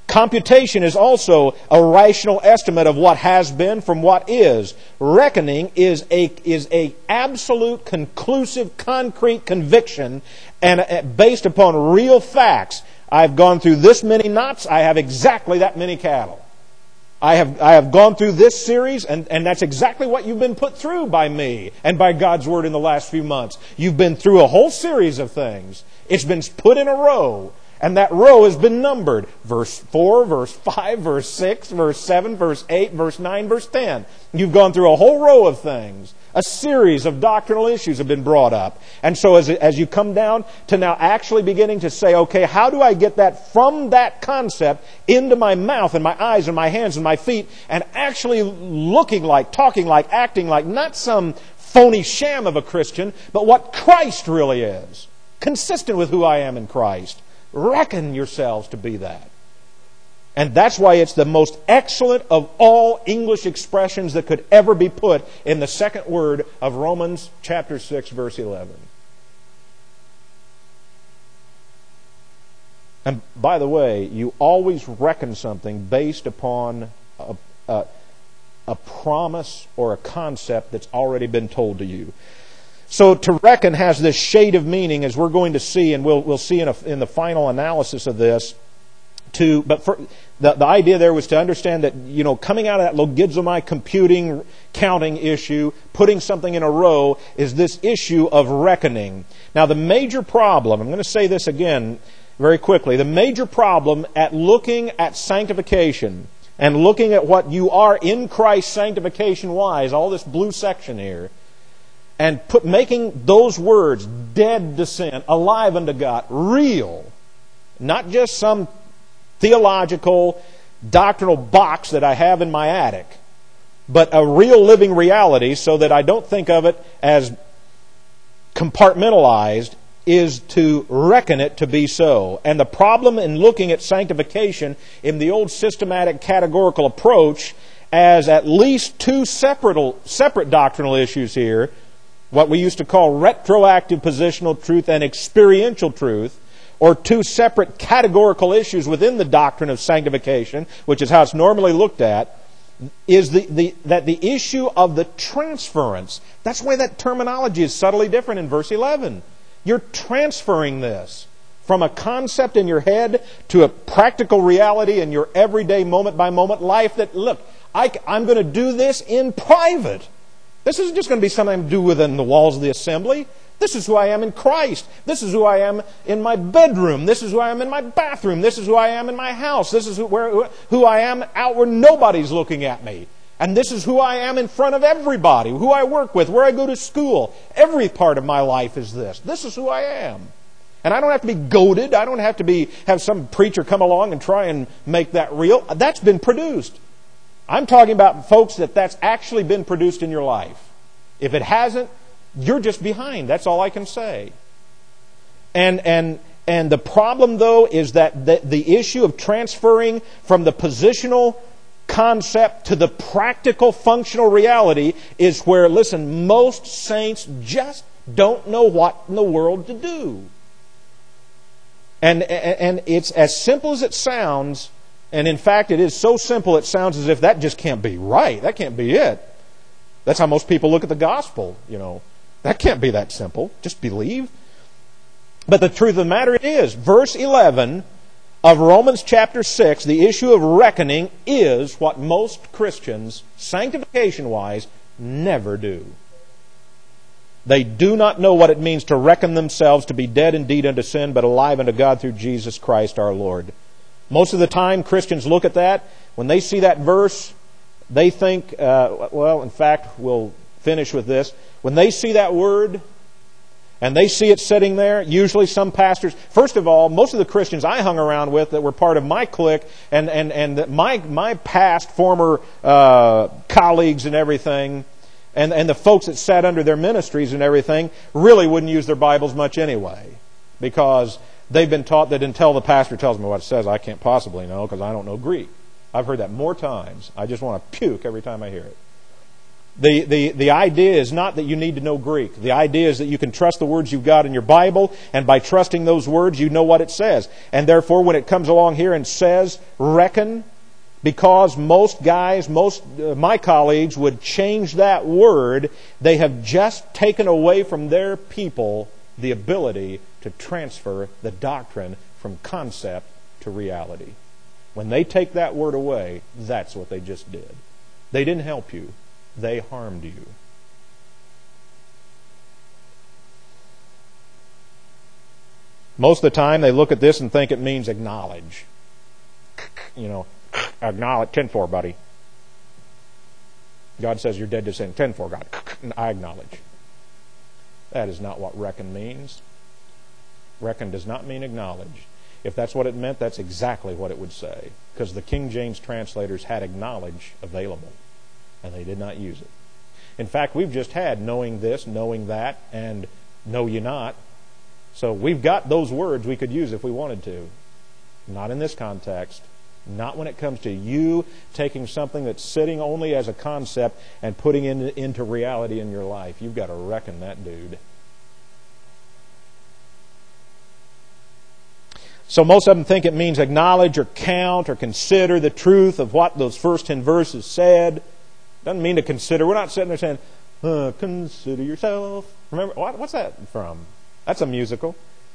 Computation is also a rational estimate of what has been from what is. Reckoning is a is a absolute, conclusive, concrete conviction and uh, based upon real facts. I've gone through this many knots. I have exactly that many cattle. I have I have gone through this series, and, and that's exactly what you've been put through by me and by God's Word in the last few months. You've been through a whole series of things. It's been put in a row. And that row has been numbered. Verse four, verse five, verse six, verse seven, verse eight, verse nine, verse ten. You've gone through a whole row of things. A series of doctrinal issues have been brought up. And so as, as you come down to now actually beginning to say, okay, how do I get that from that concept into my mouth and my eyes and my hands and my feet and actually looking like, talking like, acting like, not some phony sham of a Christian, but what Christ really is. Consistent with who I am in Christ. Reckon yourselves to be that. And that's why it's the most excellent of all English expressions that could ever be put in the second word of Romans chapter six, verse eleven. And by the way, you always reckon something based upon a, a, a promise or a concept that's already been told to you. So to reckon has this shade of meaning, as we're going to see, and we'll we'll see in a, in the final analysis of this. To but for, the the idea there was to understand that, you know, coming out of that logizomai computing counting issue, putting something in a row, is this issue of reckoning. Now the major problem, I'm going to say this again very quickly, the major problem at looking at sanctification and looking at what you are in Christ sanctification wise, all this blue section here, and put, making those words dead to sin, alive unto God, real. Not just some theological, doctrinal box that I have in my attic, but a real living reality so that I don't think of it as compartmentalized, is to reckon it to be so. And the problem in looking at sanctification in the old systematic categorical approach as at least two separate, separate doctrinal issues here, what we used to call retroactive positional truth and experiential truth, or two separate categorical issues within the doctrine of sanctification, which is how it's normally looked at, is the, the that the issue of the transference. That's why that terminology is subtly different in verse eleven. You're transferring this from a concept in your head to a practical reality in your everyday moment-by-moment life that, look, I, I'm going to do this in private. This isn't just going to be something I do within the walls of the assembly. This is who I am in Christ. This is who I am in my bedroom. This is who I am in my bathroom. This is who I am in my house. This is who, where, who I am out where nobody's looking at me. And this is who I am in front of everybody, who I work with, where I go to school. Every part of my life is this. This is who I am. And I don't have to be goaded. I don't have to be have some preacher come along and try and make that real. That's been produced. I'm talking about, folks, that that's actually been produced in your life. If it hasn't, you're just behind. That's all I can say. And and and the problem, though, is that the, the issue of transferring from the positional concept to the practical functional reality is where, listen, most saints just don't know what in the world to do. And and it's as simple as it sounds. And in fact, it is so simple it sounds as if that just can't be right. That can't be it. That's how most people look at the gospel, you know. That can't be that simple. Just believe. But the truth of the matter is, verse eleven of Romans chapter six, the issue of reckoning is what most Christians, sanctification-wise, never do. They do not know what it means to reckon themselves to be dead indeed unto sin, but alive unto God through Jesus Christ our Lord. Most of the time, Christians look at that. When they see that verse, they think, uh, well, in fact, we'll finish with this. When they see that word, and they see it sitting there, usually some pastors, first of all, most of the Christians I hung around with that were part of my clique, and, and, and my, my past former uh, colleagues and everything, and, and the folks that sat under their ministries and everything, really wouldn't use their Bibles much anyway. Because they've been taught that until the pastor tells me what it says, I can't possibly know because I don't know Greek. I've heard that more times. I just want to puke every time I hear it. The, the, the idea is not that you need to know Greek. The idea is that you can trust the words you've got in your Bible, and by trusting those words, you know what it says. And therefore, when it comes along here and says, reckon, because most guys, most uh, my colleagues would change that word, they have just taken away from their people the ability to transfer the doctrine from concept to reality. When they take that word away, that's what they just did. They didn't help you. They harmed you. Most of the time, they look at this and think it means acknowledge. You know, acknowledge, ten four, buddy. God says you're dead to sin. ten four, God. I acknowledge. That is not what reckon means. Reckon does not mean acknowledge. If that's what it meant, that's exactly what it would say. Because the King James translators had acknowledge available, and they did not use it. In fact, we've just had knowing this, knowing that, and know ye not. So we've got those words we could use if we wanted to. Not in this context. Not when it comes to you taking something that's sitting only as a concept and putting it into reality in your life. You've got to reckon that dude. So most of them think it means acknowledge or count or consider the truth of what those first ten verses said. Doesn't mean to consider. We're not sitting there saying, uh, consider yourself. Remember, what, what's that from? That's a musical.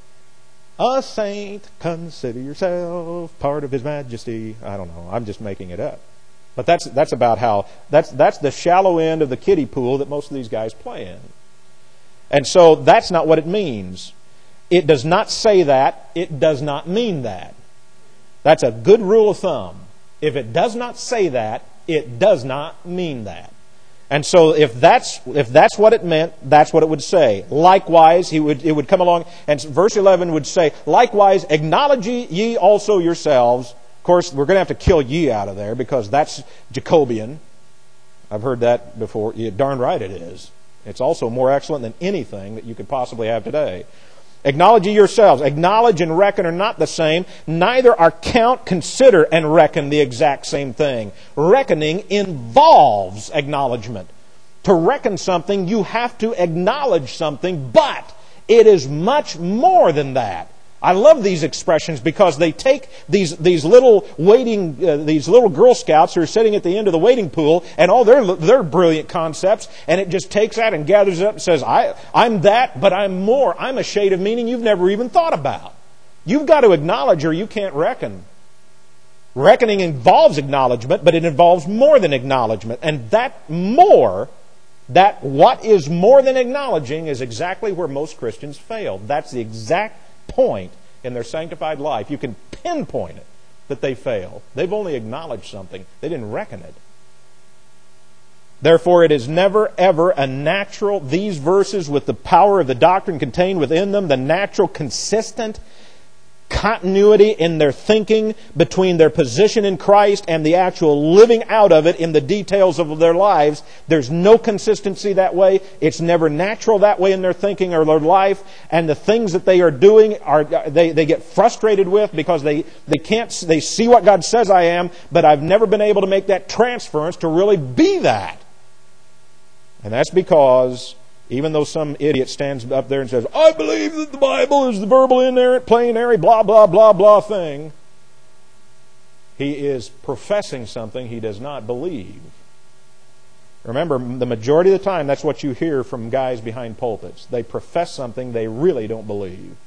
A saint, consider yourself part of His Majesty. I don't know. I'm just making it up. But that's that's about how, that's that's the shallow end of the kiddie pool that most of these guys play in. And so that's not what it means. It does not say that. It does not mean that. That's a good rule of thumb. If it does not say that, it does not mean that. And so if that's if that's what it meant, that's what it would say. Likewise, he would it would come along, and verse eleven would say, likewise, acknowledge ye also yourselves. Of course, we're going to have to kill ye out of there because that's Jacobian. I've heard that before. Yeah, darn right it is. It's also more excellent than anything that you could possibly have today. Acknowledge ye yourselves. Acknowledge and reckon are not the same. Neither are count, consider, and reckon the exact same thing. Reckoning involves acknowledgement. To reckon something, you have to acknowledge something, but it is much more than that. I love these expressions because they take these these little waiting uh, these little Girl Scouts who are sitting at the end of the waiting pool and all their their brilliant concepts, and it just takes that and gathers it up and says, I I'm that, but I'm more. I'm a shade of meaning you've never even thought about. You've got to acknowledge or you can't reckon. Reckoning involves acknowledgement, but it involves more than acknowledgement, and that more, that what is more than acknowledging is exactly where most Christians fail. That's the exact point in their sanctified life. You can pinpoint it that they fail. They've only acknowledged something. They didn't reckon it. Therefore, it is never, ever a natural, these verses with the power of the doctrine contained within them, the natural, consistent continuity in their thinking between their position in Christ and the actual living out of it in the details of their lives. There's no consistency that way. It's never natural that way in their thinking or their life. And the things that they are doing are they, they get frustrated with because they, they can't they see what God says I am, but I've never been able to make that transference to really be that. And that's because even though some idiot stands up there and says, I believe that the Bible is the verbal, inerrant, plenary, blah, blah, blah, blah thing, he is professing something he does not believe. Remember, the majority of the time, that's what you hear from guys behind pulpits. They profess something they really don't believe.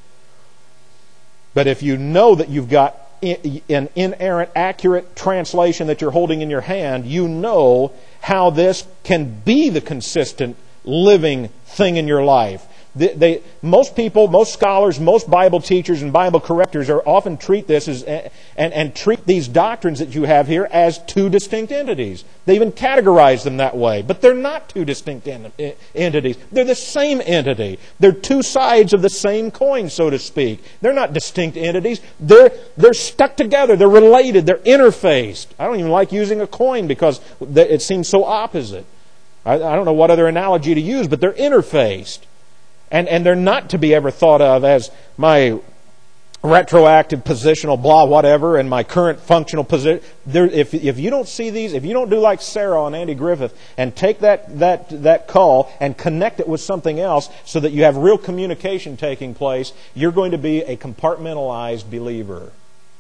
But if you know that you've got an inerrant, accurate translation that you're holding in your hand, you know how this can be the consistent living thing in your life. They, they, most people, most scholars, most Bible teachers and Bible correctors are often treat this as and, and treat these doctrines that you have here as two distinct entities. They even categorize them that way, but they're not two distinct en- entities. They're the same entity. They're two sides of the same coin, so to speak. They're not distinct entities. They're they're stuck together. They're related. They're interfaced. I don't even like using a coin because it seems so opposite. I don't know what other analogy to use, but they're interfaced. And and they're not to be ever thought of as my retroactive positional blah whatever and my current functional position. There, if if you don't see these, if you don't do like Sarah and Andy Griffith and take that that that call and connect it with something else so that you have real communication taking place, you're going to be a compartmentalized believer.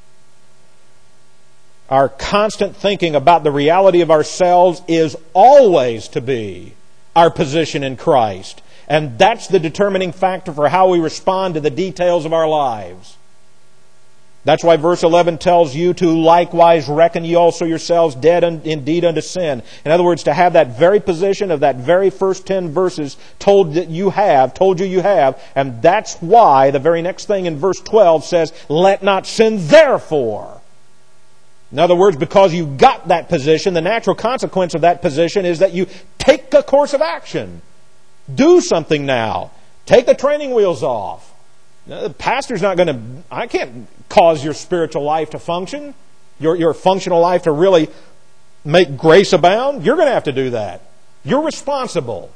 Our constant thinking about the reality of ourselves is always to be our position in Christ. And that's the determining factor for how we respond to the details of our lives. That's why verse eleven tells you to likewise reckon ye also yourselves dead indeed unto sin. In other words, to have that very position of that very first ten verses told that you have, told you you have. And that's why the very next thing in verse twelve says, let not sin therefore. In other words, because you got that position, the natural consequence of that position is that you take a course of action. Do something now. Take the training wheels off. The pastor's not going to, I can't cause your spiritual life to function, your, your functional life to really make grace abound. You're going to have to do that. You're responsible.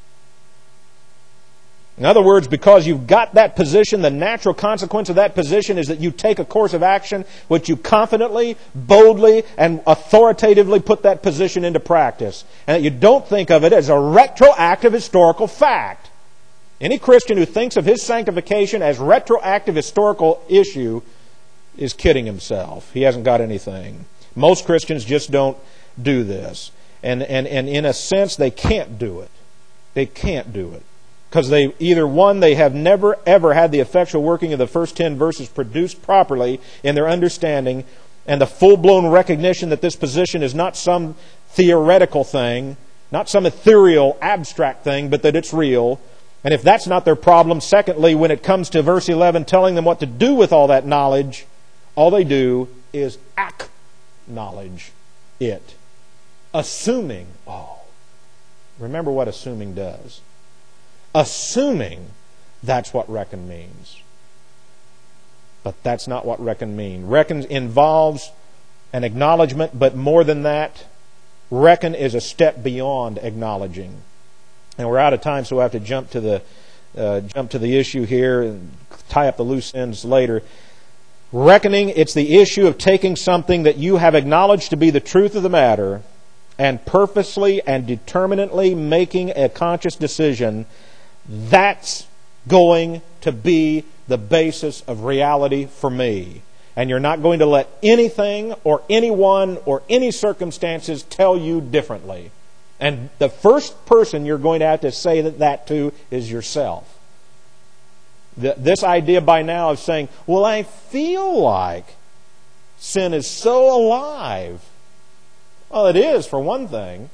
In other words, because you've got that position, the natural consequence of that position is that you take a course of action which you confidently, boldly, and authoritatively put that position into practice. And that you don't think of it as a retroactive historical fact. Any Christian who thinks of his sanctification as retroactive historical issue is kidding himself. He hasn't got anything. Most Christians just don't do this. And, and, and in a sense, they can't do it. They can't do it. Because they, either one, they have never ever had the effectual working of the first ten verses produced properly in their understanding, and the full-blown recognition that this position is not some theoretical thing, not some ethereal, abstract thing, but that it's real. And if that's not their problem, secondly, when it comes to verse eleven telling them what to do with all that knowledge, all they do is acknowledge it. Assuming, oh, remember what assuming does. Assuming that's what reckon means. But that's not what reckon means. Reckon involves an acknowledgement, but more than that, reckon is a step beyond acknowledging. And we're out of time, so we'll have to jump to the uh, jump to the issue here and tie up the loose ends later. Reckoning, it's the issue of taking something that you have acknowledged to be the truth of the matter and purposely and determinately making a conscious decision. That's going to be the basis of reality for me. And you're not going to let anything or anyone or any circumstances tell you differently. And the first person you're going to have to say that, that to is yourself. The, this idea by now of saying, well, I feel like sin is so alive. Well, it is for one thing.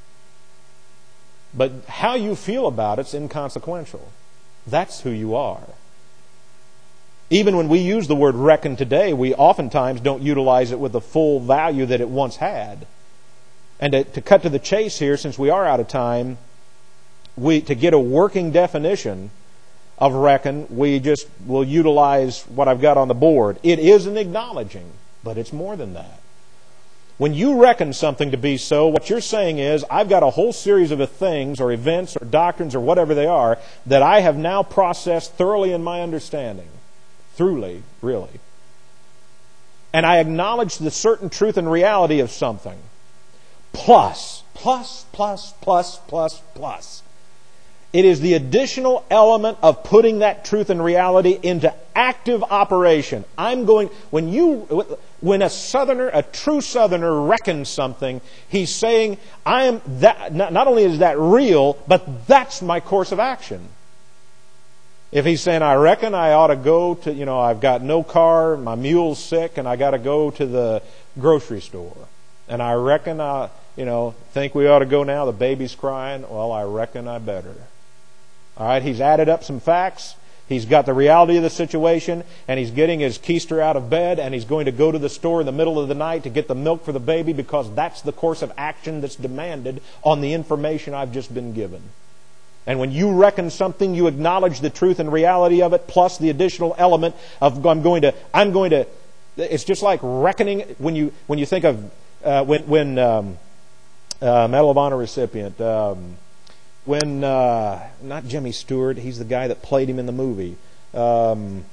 But how you feel about it's inconsequential. That's who you are. Even when we use the word reckon today, we oftentimes don't utilize it with the full value that it once had. And to, to cut to the chase here, since we are out of time, we to get a working definition of reckon, we just will utilize what I've got on the board. It is an acknowledging, but it's more than that. When you reckon something to be so, what you're saying is, I've got a whole series of things or events or doctrines or whatever they are that I have now processed thoroughly in my understanding. Thoroughly, really. And I acknowledge the certain truth and reality of something. Plus, plus, plus, plus, plus, plus. It is the additional element of putting that truth and reality into active operation. I'm going, when you, when a Southerner, a true Southerner reckons something, he's saying, I am that, not, not only is that real, but that's my course of action. If he's saying, I reckon I ought to go to, you know, I've got no car, my mule's sick, and I got to go to the grocery store. And I reckon I, you know, think we ought to go now, the baby's crying, well, I reckon I better. All right, he's added up some facts. He's got the reality of the situation, and he's getting his keister out of bed, and he's going to go to the store in the middle of the night to get the milk for the baby because that's the course of action that's demanded on the information I've just been given. And when you reckon something, you acknowledge the truth and reality of it, plus the additional element of I'm going to, I'm going to, it's just like reckoning when you when you think of, uh, when, when um, uh, Medal of Honor recipient, um, When, uh, not Jimmy Stewart, he's the guy that played him in the movie. Um,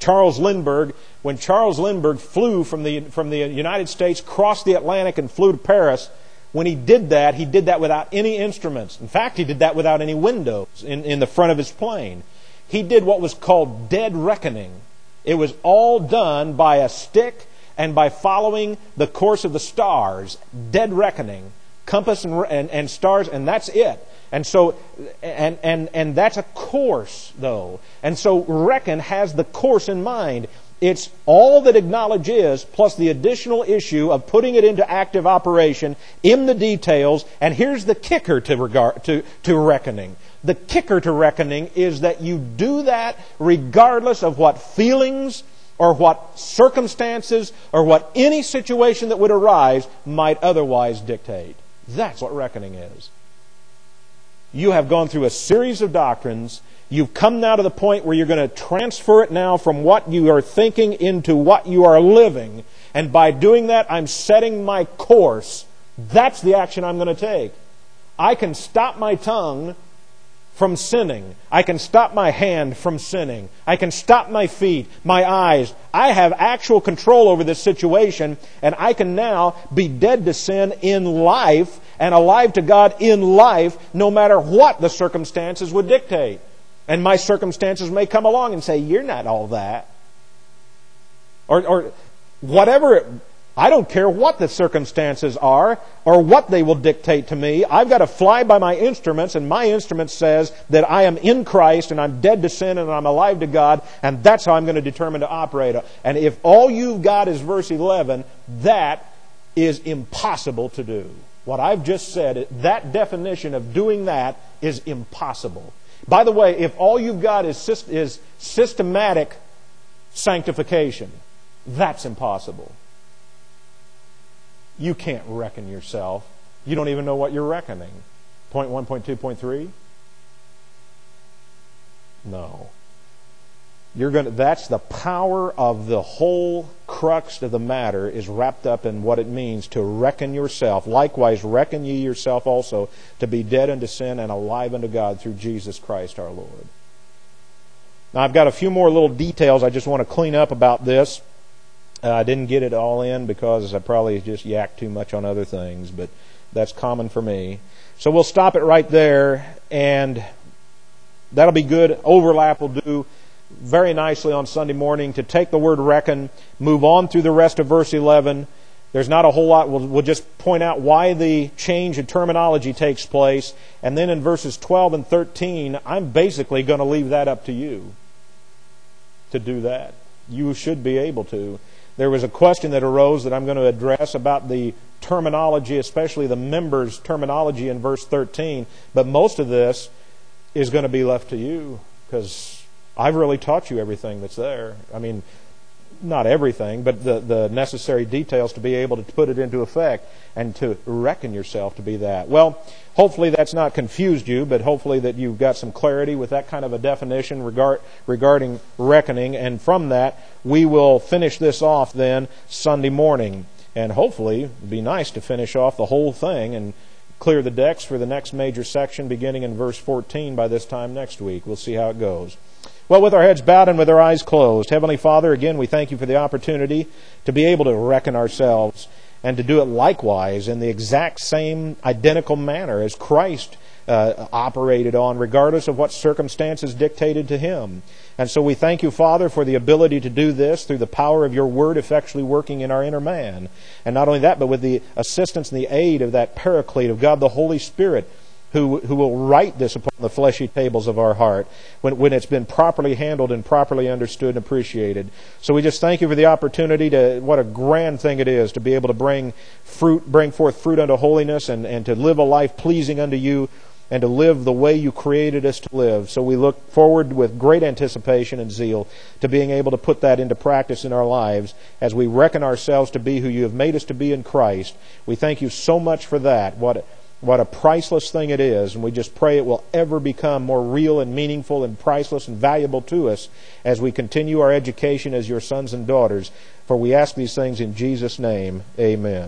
Charles Lindbergh, when Charles Lindbergh flew from the, from the United States, crossed the Atlantic and flew to Paris, when he did that, he did that without any instruments. In fact, he did that without any windows in, in the front of his plane. He did what was called dead reckoning. It was all done by a stick and by following the course of the stars. Dead reckoning. Compass and, and, and stars, and that's it. And so, and, and, and that's a course, though. And so reckon has the course in mind. It's all that acknowledge is, plus the additional issue of putting it into active operation in the details. And here's the kicker to regard to, to reckoning. The kicker to reckoning is that you do that regardless of what feelings or what circumstances or what any situation that would arise might otherwise dictate. That's what reckoning is. You have gone through a series of doctrines. You've come now to the point where you're going to transfer it now from what you are thinking into what you are living. And by doing that, I'm setting my course. That's the action I'm going to take. I can stop my tongue from sinning. I can stop my hand from sinning. I can stop my feet, my eyes. I have actual control over this situation, and I can now be dead to sin in life and alive to God in life, no matter what the circumstances would dictate. And my circumstances may come along and say, you're not all that. Or, or whatever. I don't care what the circumstances are or what they will dictate to me. I've got to fly by my instruments, and my instrument says that I am in Christ and I'm dead to sin and I'm alive to God, and that's how I'm going to determine to operate. And if all you've got is verse eleven, that is impossible to do. What I've just said, that definition of doing that is impossible. By the way, if all you've got is, is systematic sanctification, that's impossible. You can't reckon yourself. You don't even know what you're reckoning. Point one, point two, point three? No. You're going to, that's the power of the whole crux of the matter is wrapped up in what it means to reckon yourself. Likewise, reckon ye yourself also to be dead unto sin and alive unto God through Jesus Christ our Lord. Now, I've got a few more little details I just want to clean up about this. Uh, I didn't get it all in because I probably just yacked too much on other things, but that's common for me. So we'll stop it right there, and that'll be good. Overlap will do very nicely on Sunday morning to take the word reckon, move on through the rest of verse eleven. There's not a whole lot. We'll, we'll just point out why the change in terminology takes place. And then in verses twelve and thirteen, I'm basically going to leave that up to you to do that. You should be able to. There was a question that arose that I'm going to address about the terminology, especially the members' terminology in verse thirteen. But most of this is going to be left to you because I've really taught you everything that's there. I mean, not everything, but the, the necessary details to be able to put it into effect and to reckon yourself to be that. Well, hopefully that's not confused you, but hopefully that you've got some clarity with that kind of a definition regard, regarding reckoning. And from that, we will finish this off then Sunday morning. And hopefully, it'd be nice to finish off the whole thing and clear the decks for the next major section beginning in verse fourteen by this time next week. We'll see how it goes. Well, with our heads bowed and with our eyes closed, Heavenly Father, again, we thank you for the opportunity to be able to reckon ourselves and to do it likewise in the exact same identical manner as Christ uh, operated on, regardless of what circumstances dictated to Him. And so we thank you, Father, for the ability to do this through the power of your Word effectually working in our inner man. And not only that, but with the assistance and the aid of that Paraclete of God the Holy Spirit, Who, who will write this upon the fleshy tables of our heart when, when it's been properly handled and properly understood and appreciated. So we just thank you for the opportunity to, what a grand thing it is to be able to bring fruit, bring forth fruit unto holiness and, and to live a life pleasing unto you and to live the way you created us to live. So we look forward with great anticipation and zeal to being able to put that into practice in our lives as we reckon ourselves to be who you have made us to be in Christ. We thank you so much for that. What What a priceless thing it is, and we just pray it will ever become more real and meaningful and priceless and valuable to us as we continue our education as your sons and daughters. For we ask these things in Jesus' name, amen.